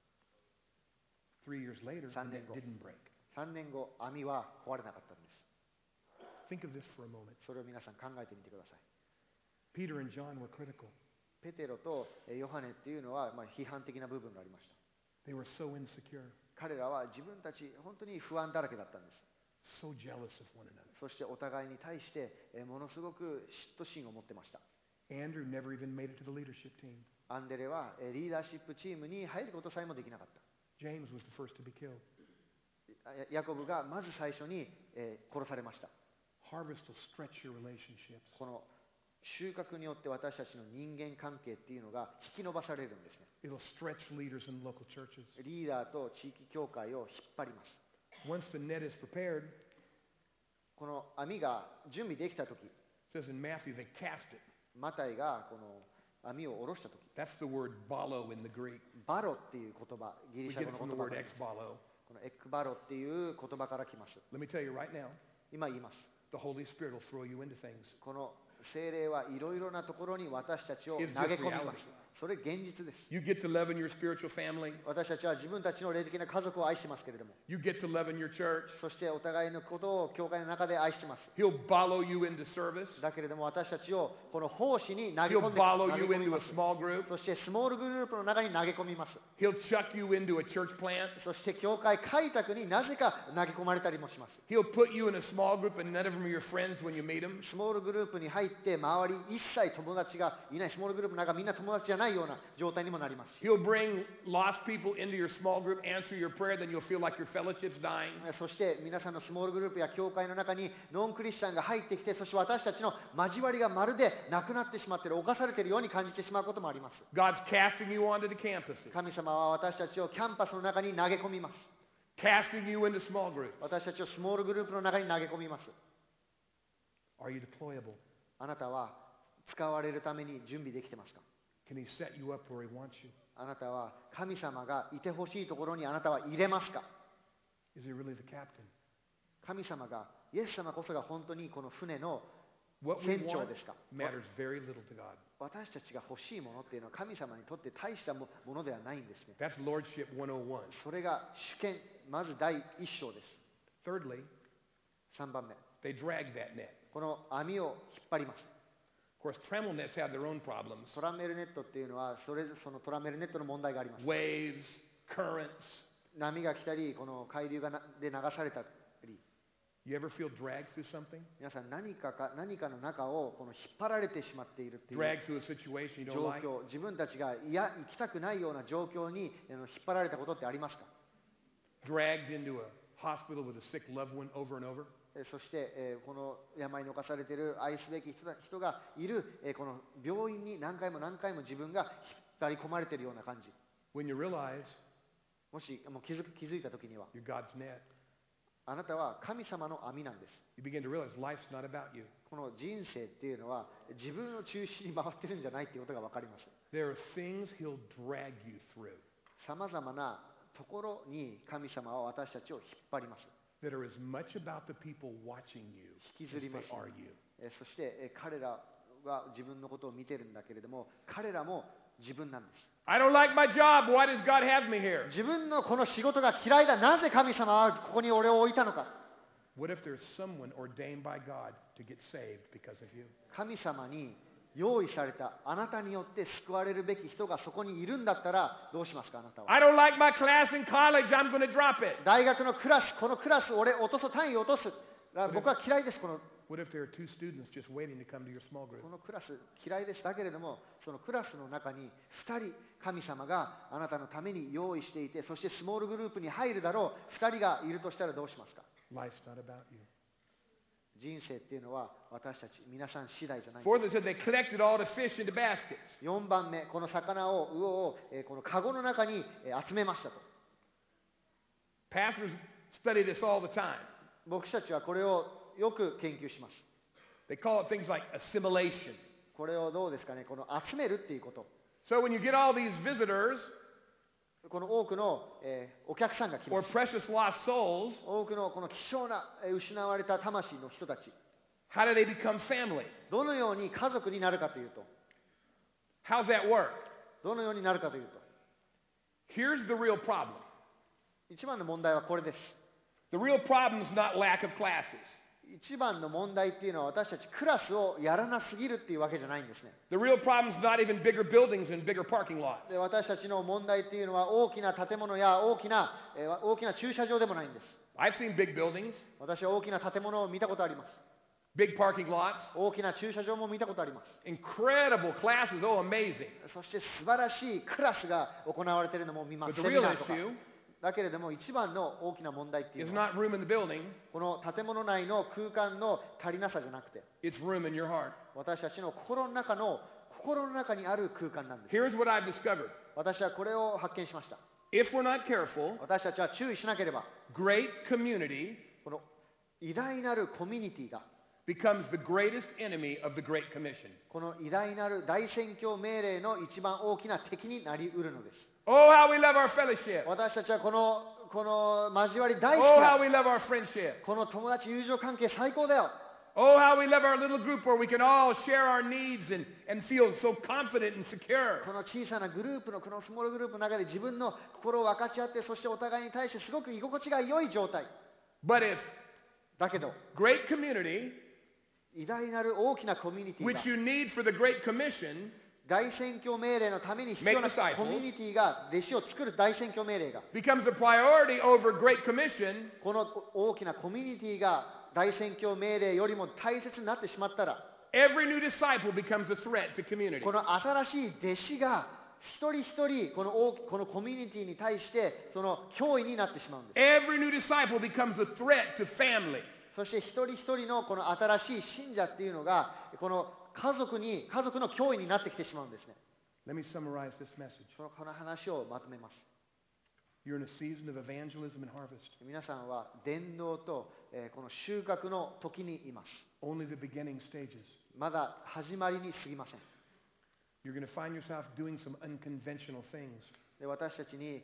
the net didn't break. 3年後、網は壊れなかったんです。 Think of this for a moment. それを皆さん考えてみてください。 Peter and John were critical. ペテロとヨハネっていうのは、批判的な部分がありました。 They were so insecure, 彼らは自分たち本当に不安だらけだったんです。 so jealous of one another. そしてお互いに対してものすごく嫉妬心を持ってました。 Andrew never even made it to the leadership team. アンデレはリーダーシップチームに入ることさえもできなかった。 James was the first to be killed. ヤコブがまず最初に殺されました。 Harvest will stretch your relationships. この収穫によって私たちの人間関係っていうのが引き伸ばされるんですね。 It'll stretch leaders in local churches. リーダーと地域教会を引っ張ります。 Once the net is prepared, この網が準備できたとき、 it says in Matthew, they cast it. マタイがこの網を下ろしたとき、 That's the word balo in the Greek. バロっていう言葉、ギ We リシャ get 語 it の from 言 the 葉 word から、 ex balo. このエクバロっていう言葉から来ます。 Let me tell you right now, 今言います。 the Holy Spirit will throw you into things. この聖霊はいろいろなところに私たちを投 It's just げ込みま reality. す。それ現実です。 You get to love in your spiritual family. 私たちは自分たちの霊的な家族を愛してますけれども、 You get to love in your church. そしてお互いのことを教会の中で愛してます。 He'll follow you into service. だけれども私たちをこの奉仕に投げ He'll 込んで follow 投げ you 込み into ま a す。 small group. そしてスモールグループの中に投げ込みます。 He'll chuck you into a church plant. そして教会開拓になぜか投げ込まれたりもします。 He'll put you in a small group and none of them are your friends when you meet them. スモールグループに入って周り一切友達がいない、スモールグループの中みんな友達じゃないないような状態にもなりますし、 He'll bring lost people into your small group, answer your prayer, then you'll feel like your fellowship's dying. そして皆さんのスモールグループや教会の中にノンクリスチャンが入ってきて、そして私たちの交わりがまるでなくなってしまっている、侵されているように感じてしまうこともあります。 God's casting you onto the campuses, 神様は私たちをキャンパスの中に投げ込みます。 casting you into small groups. 私たちをスモールグループの中に投げ込みます。 Are you deployable? あなたは使われるために準備できてますか？ Can He set you up where He wants you? あなたは神様がいてほしいところにあなたは入れますか？ Is He really the captain? 神様が、イエス様こそが本当にこの船の What we 船長 want ですか？ matters very little to God. 私たちが欲しいものっていうのは神様にとって大したものではないんですね。 That's Lordship 101. それが主権、まず第一章です。 Thirdly, 3番目、 they drag that net. この網を引っ張ります。 Of course, trammel nets have their own problems. トラメルネットっていうのはそのトラメルネットの問題があります。 Waves, currents. 波が来たり、この海流で流されたり、 You ever feel dragged through something? 皆さん何かの中をこの引っ張られてしまっているっていう Dragged through a situation you don't 状 like? 況、自分たちが行きたくないような状況に引っ張られたことってありますか？ Dragged into a hospital with a sick loved one over and over? そして、この病に侵されている愛すべき人がいる、この病院に何回も自分が引っ張り込まれているような感じ。 When you realize もしもう気づいた時には、 you're God's net, あなたは神様の網なんです。 you begin to realize life's not about you. この人生っていうのは自分を中心に回ってるんじゃないっていうことが分かります。 There are things He'll drag you through さまざまなところに神様は私たちを引っ張ります。 that are as much about the people watching you 引き as ずり they ます。 are you. そして彼らは自分のことを見てるんだけれども、彼らも自分なんです。 I don't like my job. Why does God have me here? 自分のこの仕事が嫌いだ。なぜ神様はここに俺を置いたのか。 What if there's someone ordained by God to get saved because of you? 神様に用意されたあなたによって救われるべき人がそこにいるんだったらどうしますか？あなたは。 I don't like my class in college. I'm going to drop it. 大学のクラス、このクラス俺落とす、単位落とす。僕は嫌いです。この What if there are two students just waiting to come to your small group? このクラス嫌いです。だけれども、そのクラスの中に2人神様があなたのために用意していて、そしてスモールグループに入るだろう2人がいるとしたらどうしますか？ Life's not about you. 人生っていうのは私たち皆さん次第じゃない。 Fourth, it said they collected all the fish into baskets. 4番目、この魚を、魚を、このカゴの中に集めましたと。 Pastors study this all the time. 僕たちはこれをよく研究します。 They call it things like assimilation. これをどうですかね、この集めるっていうこと。 So when you get all these visitors この多くの、お客さんが来ま or す。 precious lost souls, 多くのこの希少な失われた魂の人たち。 how do they become family? どのように家族になるかというと、 How's that work? どのようになるかというと、 Here's the real problem. 一番の問題はこれです。 The real problem is not lack of classes. 一番の問題っていうのは私たちクラスをやらなすぎるっていうわけじゃないんですね。 The real problem is not even bigger buildings and bigger parking lots. で、私たちの問題っていうのは大きな建物や大きな駐車場でもないんです。 I've seen big buildings, 私は大きな建物を見たことあります。 big parking lots, 大きな駐車場も見たことあります。 incredible classes. Oh, amazing. そして素晴らしいクラスが行われているのも見ます。 But the セミ real ナーとか。 issue だけれども一番の大きな問題っていう is のは not room in the building, この建物内の空間の足りなさじゃなくて、 it's room in your heart. 私たちの心の中にある空間なんです。 Here's what I've discovered. 私はこれを発見しました。 If we're not careful, 私たちは注意しなければ、 great community この偉大なるコミュニティが becomes the greatest enemy of the Great Commission. この偉大なる大宣教命令の一番大きな敵になりうるのです。 Oh, how we love our fellowship. 私たちはこの交わり大好 Oh, き how だ。 we love our friendship. この友達友情関係最高だよ。 Oh, how we love our little group where we can all share our needs and feel so confident and secure. この小さなグループのこのスモールグループの中で自分の心を分かち合って、そしてお互いに対してすごく居心地が良い状態。 But if だけど great community, 偉大なる大きなコミュニティが which you need for the Great Commission, 大宣教命令のために必要な Make disciples. コミュニティが弟子を作る大宣教命令が becomes a priority over Great Commission, この大きなコミュニティが大宣教命令よりも大切になってしまったら、 every new disciple becomes a threat to community. この新しい弟子が一人一人このコミュニティに対してその脅威になってしまうんです。 Every new disciple becomes a threat to family. そして一人一人のこの新しい信者っていうのがこの家族の脅威になってきてしまうんですね。 Let me summarize this message. この話をまとめます。 You're in a season of evangelism and harvest. 皆さんは伝道と、この収穫の時にいます。 Only the beginning stages. まだ始まりに過ぎません。 You're going to find yourself doing some unconventional things. で私たちに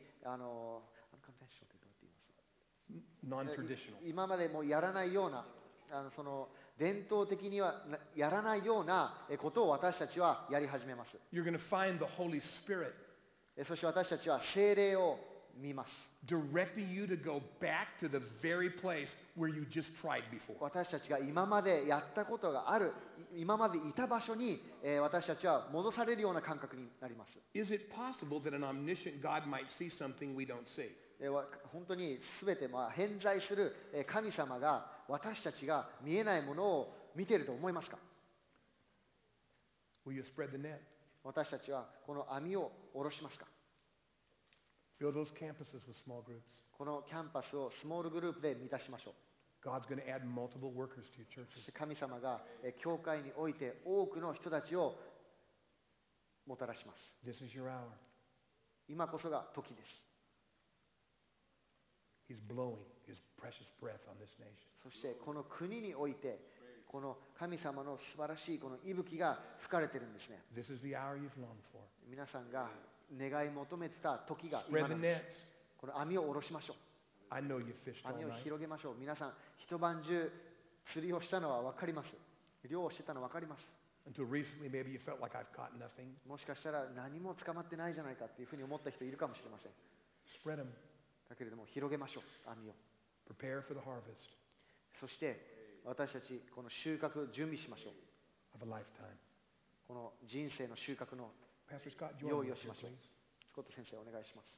Non-traditional. 今までもやらないようなその伝統的にはやらないようなことを私たちはやり始めます。 You're going to find the Holy Spirit そして私たちは聖霊を見ます。 directing you to go back to the very place where you just tried before. 私たちが今までやったことがある、今までいた場所に、私たちは戻されるような感覚になります。 Is it possible that an omniscient God might see something we don't see? 本当に全て偏在する神様が私たちが見えないものを見ていると思いますか？ Will you spread the net? 私たちはこの網を下ろしますか？ Fill those campuses with small groups. このキャンパスをスモールグループで満たしましょう。 God's going to add multiple workers to your そ churches. して神様が教会において多くの人たちをもたらします。 This is your hour. 今こそが時です。 He's blowing his precious breath on this nation. そしてこの国においてこの神様の素晴らしいこの息吹が吹かれてるんですね。 This is the hour you've longed for. 皆さんが願い求めてた時が今 Spread な the んで nets. す。この網を下ろしましょう。 I know you fished all 網を night. 広げましょう。皆さん一晩中釣りをしたのは分かります。漁をしてたのは分かります。 Until recently, maybe you felt like I've caught nothing. もしかしたら何も捕まってないじゃないかっていうふうに思った人いるかもしれません。 Spread them. だけれども広げましょう、網を。 Prepare for the harvest そして私たちこの収穫準備しましょう。 of a lifetime. この人生の収穫の Pastor Scott, join 用 me 意 here, をしましょう please.。 スコット先生お願いします。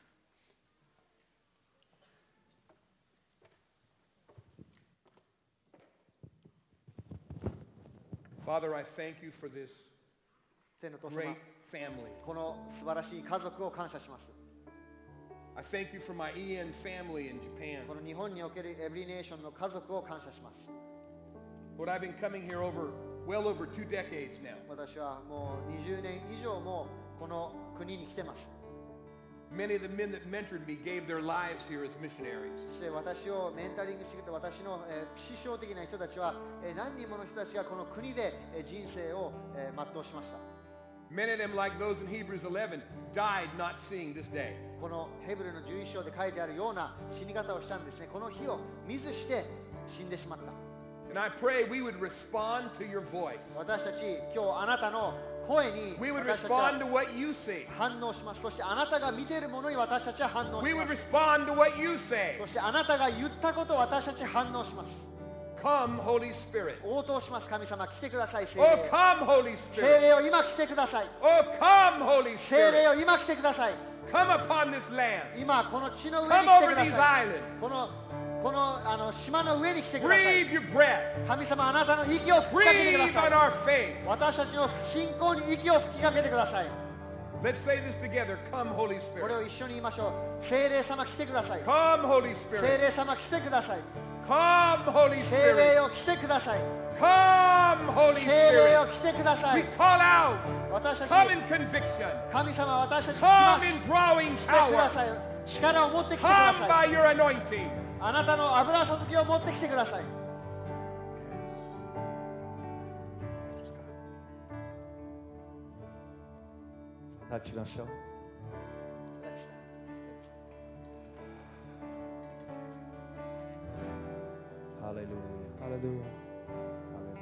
Father, I thank you for this 天の父様、 great family. この素晴らしい家族を感謝します。 I thank you for my EN family in こ Japan. の日本におけるエブリネーションの家族を感謝します。 Lord, I've been coming here well over 2 decades now. 私はもう20年以上もこの国に来てます。 Many of the men that mentored me gave their lives here as missionaries. そして私をメンタリングしてくれた私の師匠的な人たちは何人もの人たちがこの国で人生を全うしました。 Many of them, like those in Hebrews 11, died not seeing this day. このヘブルの11章で書いてあるような死に方をしたんですね。この日を見ずして死んでしまった。 And I pray we would respond to your voice. 私たち今日あなたの声に We would 私たち respond は to what you see. 反応します。そしてあなたが見ているものに私たちは反応 We しま would す。 respond to what you say. そしてあなたが言ったことを私たち反応します。 Come, Holy Spirit. 応答します。神様来てください。聖 Oh, 霊 come, Holy 聖 Spirit. 霊を今来てください。 Oh, come, Holy 聖霊 Spirit. を今来てください。 Come upon this land. 今この地の上に Come 来て over くだ these さい。 islands. この島の上に来てください。 Breathe your breath. 神様あなたの息を吹きかけてく Breathe だ on さい。 our faith. 私たちの信仰に息を吹きかけてください。 Let's say this together. Come, Holy これを Spirit. 一緒に言いましょう。聖霊様来てください。 Come, Holy 聖 Spirit. 霊様来てください。 Come, Holy 聖霊 Spirit. を来てください。 Come, Holy 聖霊を Spirit. 来てくださ We い。 call out. 私たち Come in conviction. 神様私たち来ま Come す。 in drawing 来てくだ power. さい。力を持ってきてくだ Come さい。 by your anointing. あなたの油注ぎを持ってきてください。 立ちましょう。ハレルヤ。 ハレルヤ。 ハレルヤ。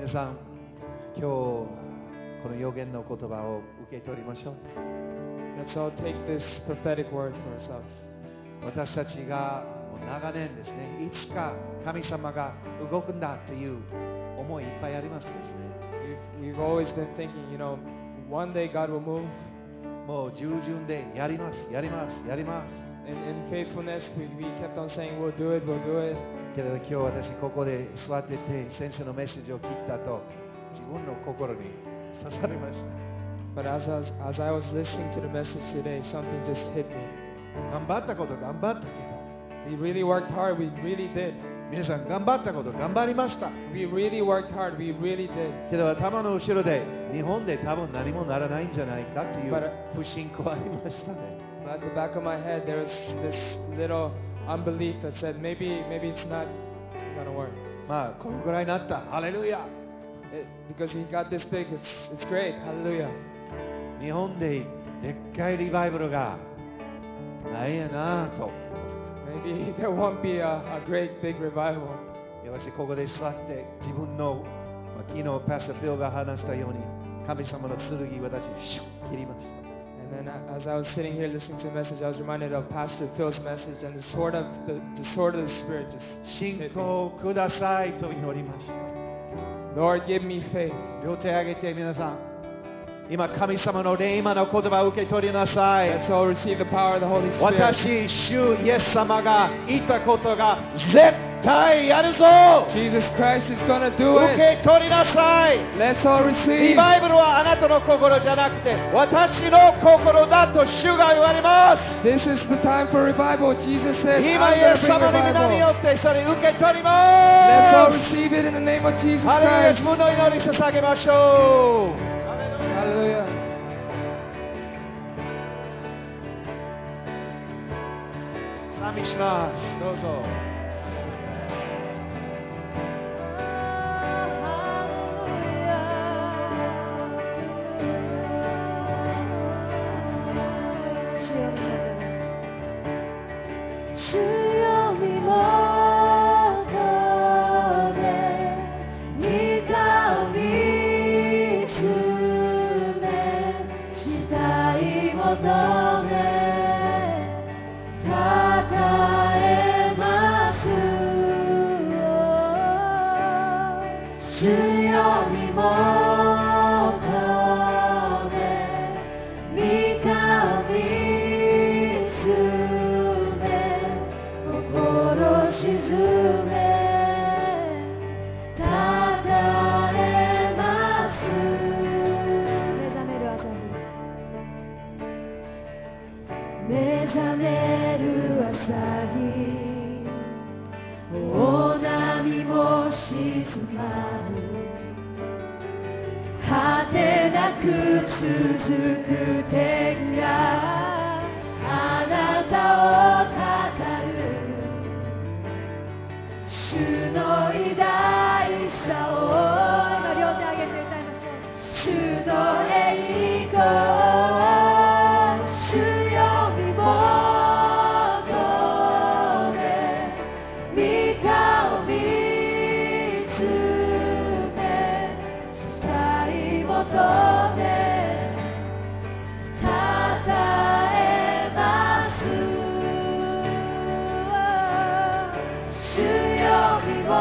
さん、今日この予言の言葉を受け取りましょう。 Let's all take this prophetic word for ourselves. 私たちがもう長年ですね、いつか神様が動くんだという思いいっぱいありますですね。 We've always been thinking, one day God will move. もう従順でやります、やります、やります。 In faithfulness, we kept on saying, we'll do it, we'll do it. けれど今日私ここで座ってて、先生のメッセージを聞いたと、自分の心に刺さりました。 But as I was listening to the message today, something just hit me. 頑張ったこと頑張ったけど、 We really worked hard, we really did. 皆さん頑張ったこと頑張りました。 We really worked hard, we really did. けど頭の後ろで日本で多分何もならないんじゃないかという But- 不信仰ありましたね。 But at the back of my head, there was this little unbelief that said, maybe it's not gonna work. まあこのぐらいになった。ハレルヤ。 Because he got this big, it's great, hallelujah. 日本ででっかいリバイバルがないやなと。 Maybe there won't be a great big revival. 私ここで座って自分の、昨日パスタフィルが話したように神様の剣私シュッ切りました。 And then as I was sitting here listening to the message, I was reminded of Pastor Phil's message, and the sword of the Spirit just 信 hit 仰 me. をくださいと祈りました。 Lord, give me faith. 両手上げて皆さん。今神様の霊魔の言葉を受け取りなさい。 Let's all receive the power of the Holy Spirit. 私、主イエス様が言ったことが絶対やるぞ。 Jesus Christ is going to do 受 it. け取りなさい。 Let's all リ receive. バイバルはあなたの心じゃなくて私の心だと主が言われます。 This is the time for revival. Jesus said, 今 I'm イエ going ス to bring 様の皆によ revival. ってそれ受け取り Let's all ます。 receive it in the name of Jesus ハレルヤ、 Christ. 自分の祈り捧げましょう。 Hallelujah. 賛美します。どうぞ。 主よ御元で御顔見つめ慕い求めたたえます主よ御元で御顔見つめ心沈めたたえます目覚める朝日目覚める朝日大波も静まる果てなく続く天があなたを語る主の偉大さを両手上げて歌いましょう主の栄光主よ御元で御顔見つめ慕い求めたたえます主よ御元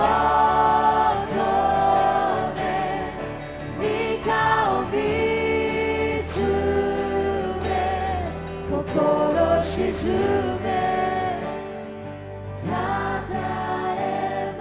で御顔見つめ心沈めたたえます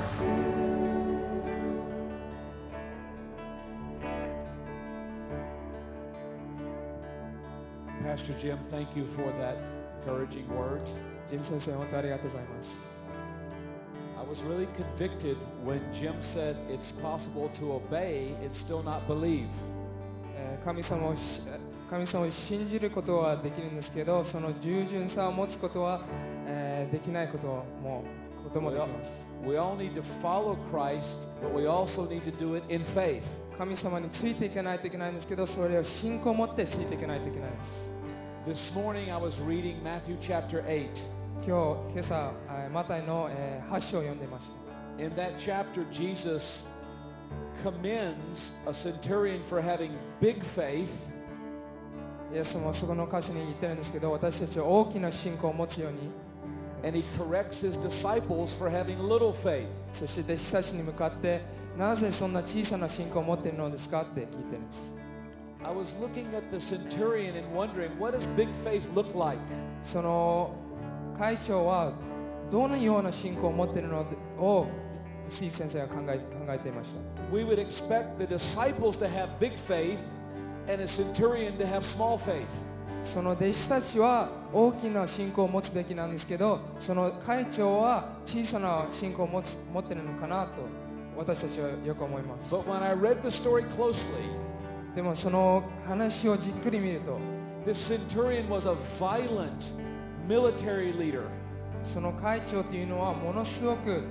Pastor Jim, thank you for that encouraging word. ジム先生、本当にありがとうございます。 I was really convicted when Jim said it's possible to obey and still not believe. 神様を信じることはできるんですけど、その従順さを持つことは、できないこともできます。 We all need to follow Christ, but we also need to do it in faith. 神様についていかないといけないんですけど、それを信仰を持ってついていかないといけないです。 This morning I was reading Matthew chapter 8. 今朝、マタイの8章を読んでいました。 In that chapter, Jesus commends a centurion for having big faith, イエスもそこの歌詞に言ってるんですけど、私たちは大きな信仰を持つように、 and he corrects his disciples for having little faith. そして弟子たちに向かって、なぜそんな小さな信仰を持っているのですかって聞いてるんです。 I was looking at the centurion and wondering, what does big faith look like? その会長はどのような信仰を持っているのをスティーブ先生は考えていました。 We would expect the disciples to have big faith and a centurion to have small faith. その弟子たちは大きな信仰を持つべきなんですけど、その会長は小さな信仰を持っているのかなと私たちはよく思います。 But when I read the story closely, でもその話をじっくり見ると、 this centurion was a violent military leader. その会長というのはものすごく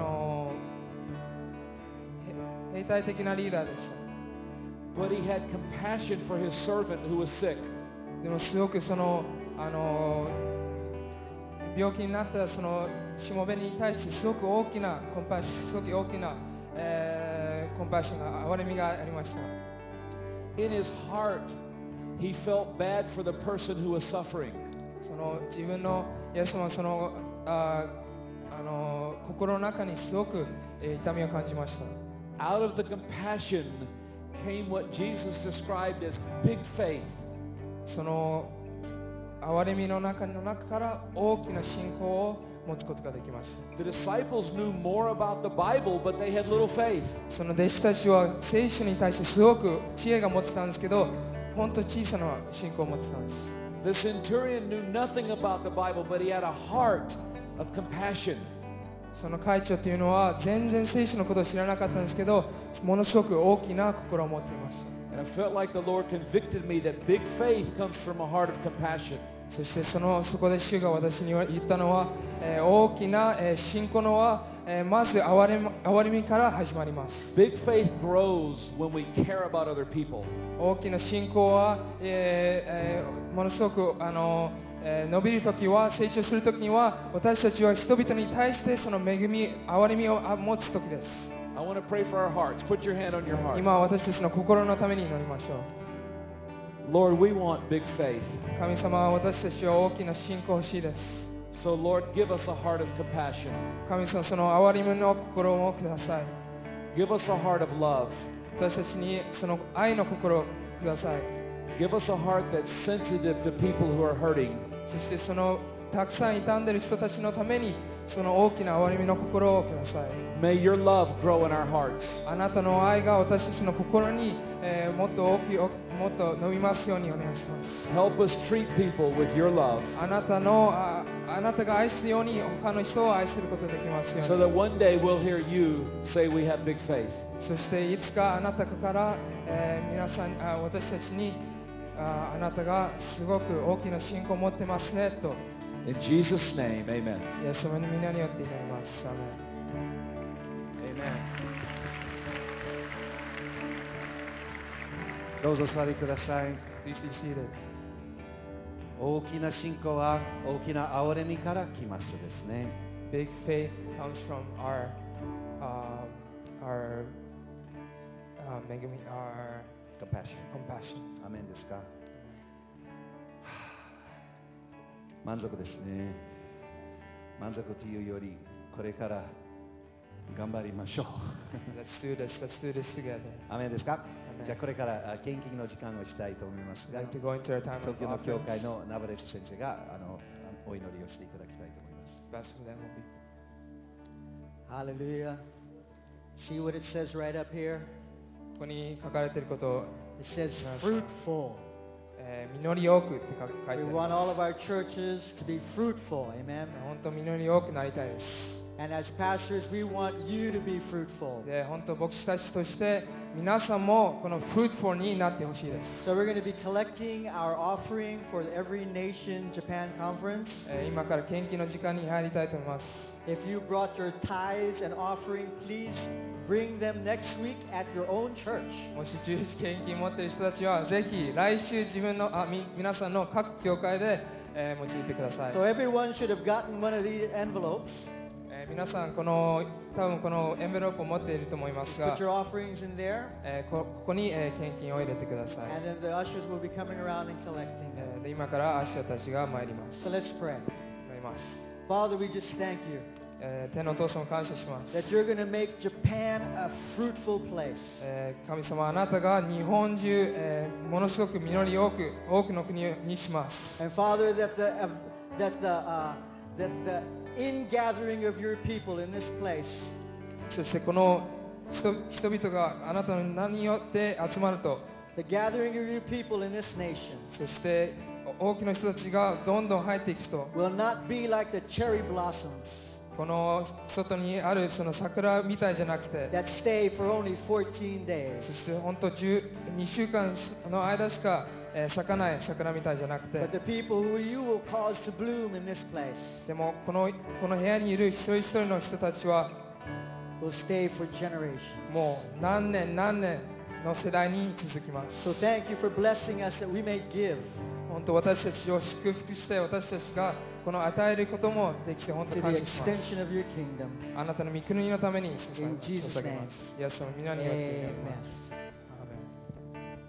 兵隊的なリーダーでした。 But he had compassion for his servant who was sick. でもすごくその病気になったそのしもべに対してすごく大きなコンパッション、すごく大きな、コンパッションが憐れみがありました。 In his heart, he felt bad for the person who was suffering. その自分のイエス様その心の中にすごく痛みを感じました。 Out of the compassion came what Jesus described as big faith. その憐れみの中から大きな信仰を持つことができました。 The disciples knew more about the Bible, but they had little faith. その弟子たちは聖書に対してすごく知恵が持ってたんですけど、本当小さな信仰を持ってたんです。 The centurion knew nothing about the Bible, but he had a heart of compassion. その会長というのは全然聖書のことを知らなかったんですけど、ものすごく大きな心を持っていました。 And I felt like the Lord convicted me that big faith comes from a heart of compassion. そしてそこで主が私に言ったのは、大きな信仰のは、まず憐れみから始まります。 Big faith grows when we care about other people. 大きな信仰は、ものすごく伸びるときは、成長するときには、私たちは人々に対してその恵み、憐れみを持つときです。 I want to pray for our hearts. Put your hand on your heart. 今私たちの心のために祈りましょう。 Lord, we want big faith. 神様は私たちは大きな信仰欲しいです。 So, Lord, give us a heart of compassion. 神様、その憐れみの心をください。 Give us a heart of love. 私たちにその愛の心をください。 Give us a heart that's sensitive to people who are hurting. そしてそのたくさん傷んでいる人たちのためにその大きな憐れみの心をください。 May your love grow in our hearts. あなたの愛が私たちの心に、もっと伸びますようにお願いします。 Help us treat people with your love あなたが愛するように他の人を愛することができますよ so うに。 that one day we'll hear you say we have big faith. そしていつかあなたから、私たちにあなたがすごく大きな信仰を持ってますねと。 In Jesus' name, amen. イエス様の皆によって祈ります。アーメン。 どうぞお座りください。 Please be seated. 大きな信仰は大きな憐れみから来ますですね。 Big faith comes from our Compassion。 compassion. アメンですか。満足ですね。満足というより、これから頑張りましょう。 Let's do this together. アメンですか。 Amen. じゃあこれから献金の時間をしたいと思いますが、 We'd like to go into our time 東 of 京の教 offering. 会のナバレッジ先生がお祈りをしていただきたいと思います。 Best of them will be. Hallelujah. See what it says right up here? ここに書かれていることを、 It says fruitful. 実り多くって書いてあ We り want ま all of our churches to be fruitful. Amen. す。本当実り多くなりたいで And as pastors, we want you to be fruitful. す。で、本当牧師たちとして皆さんもこの fruitful になってほしいです。 So we're going to be collecting our offering for the Every Nation Japan Conference. 今から献金の時間に入りたいと思います。 If you brought your tithes and offering, please bring them next week at your own church. もし十字献金持っている人たちはぜひ来週自分の皆さんの各教会で、用いてください。 So everyone should have gotten one of these envelopes. 皆さん多分このエンベロープを持っていると思いますが Put、your offerings in there, ここに、献金を入れてください。 and then the ushers will be coming around and collecting. で今からアッシャーたちが参ります。 So let's pray. 祈ります。 Father, we just thank you 天のお父様感謝します。 that you're going to make Japan a fruitful place. 神様あなたが日本中、ものすごく実り多くの国にします。 And Father, that the ingathering of your people in this place そしてこの人々があなたの名によって集まると、 the gathering of your people in this nation そして多くの人たちがどんどん入っていくと、 will not be like the cherry blossoms この外にあるその桜みたいじゃなくて、 that stay for only 14 days, そして本当2週間の間しか咲かない桜みたいじゃなくて、 but the people who you will cause to bloom in this place でもこの部屋にいる一人一人の人たちは will stay for generations. もう何年の世代に続きます。 So thank you for blessing us that we may give 本当私たちを祝福して私たちがこの与えることもできて本当 to に the 感謝します。 extension of your kingdom. あなたの御国のために In Jesus' 捧げます。イエス様の皆によって祈ります。 Amen. アーメン。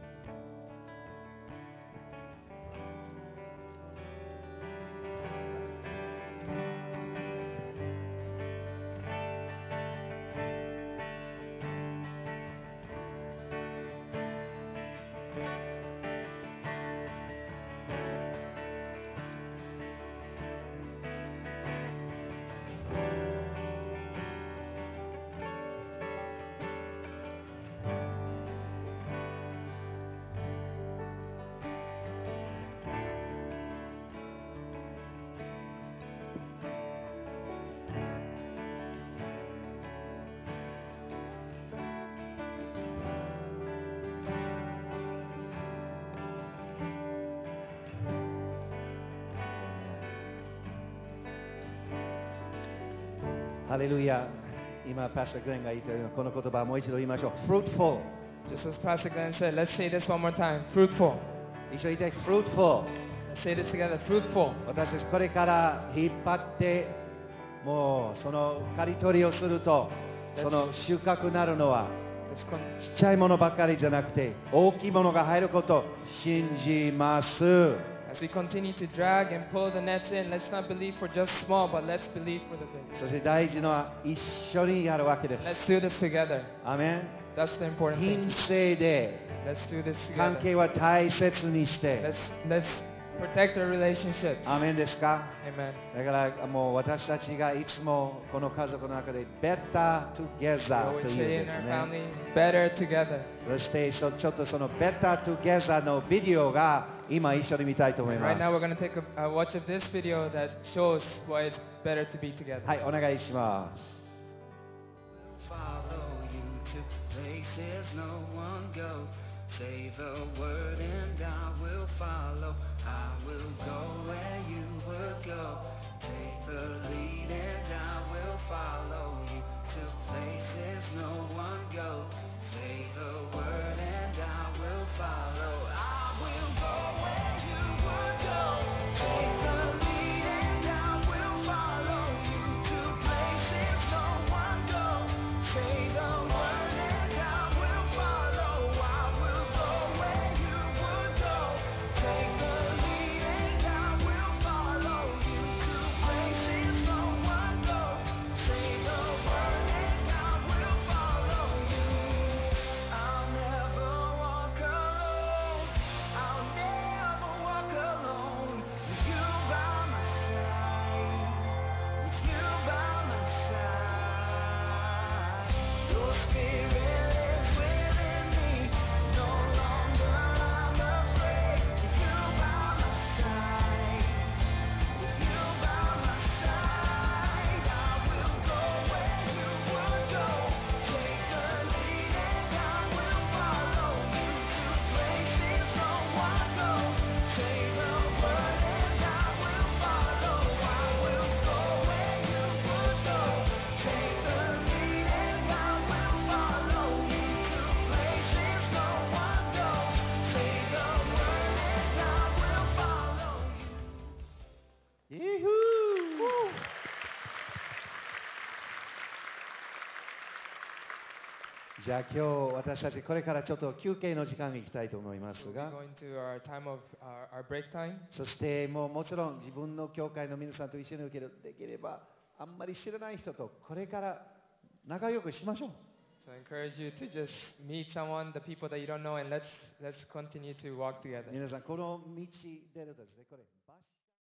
ハレルヤ。今、パスタ・グレンが言ったようなこの言葉をもう一度言いましょう。fruitful。 Just as Pastor Glenn said, let's say this one more time. Fruitful. 一緒に言って、fruitful。 Let's say this together. Fruitful. 私たちこれから引っ張ってもうその刈り取りをするとその収穫になるのは Let's con- ちっちゃいものばかりじゃなくて大きいものが入ることを信じます。 As we continue to drag and pull the nets in, let's not believe for just small, but let's believe for the big. そして大事なのは一緒にやるわけです。 Let's do this together. アーメン。 That's the important 品 thing. 性で Let's do this 関 together. 係は大切にして。 Let's protect our relationships. アーメンですか。 Amen. だからもう私たちがいつもこの家族の中で better We together always というん say で in す our ね。 family, better together. そしてちょっとその better together のビデオが今一緒に見たいと思い And ま right す。 now we're going to take a watch of this video that shows why it's better to be together. はい、お願いします。 Follow you to places no one goes. Say the word and I will follow. I will go where you would go. Take the lead and I will follow you to places no one goes. Say the word and I will follow. I will go where you would go. Take the lead and I will follow you to places no one goes. Say the word and I will follow. I will go where you would go. Take the lead and I will follow you to じゃあ今日私たちこれからちょっと休憩の時間に行きたいと思います We'll be が、 going to our time of our break time. そしてもちろん自分の教会の皆さんと一緒に受けるできればあんまり知らない人とこれから仲良くしましょう。 So I encourage you to just meet someone, the people that you don't know, and let's continue to walk together. 皆さんこの道出るとですね、これ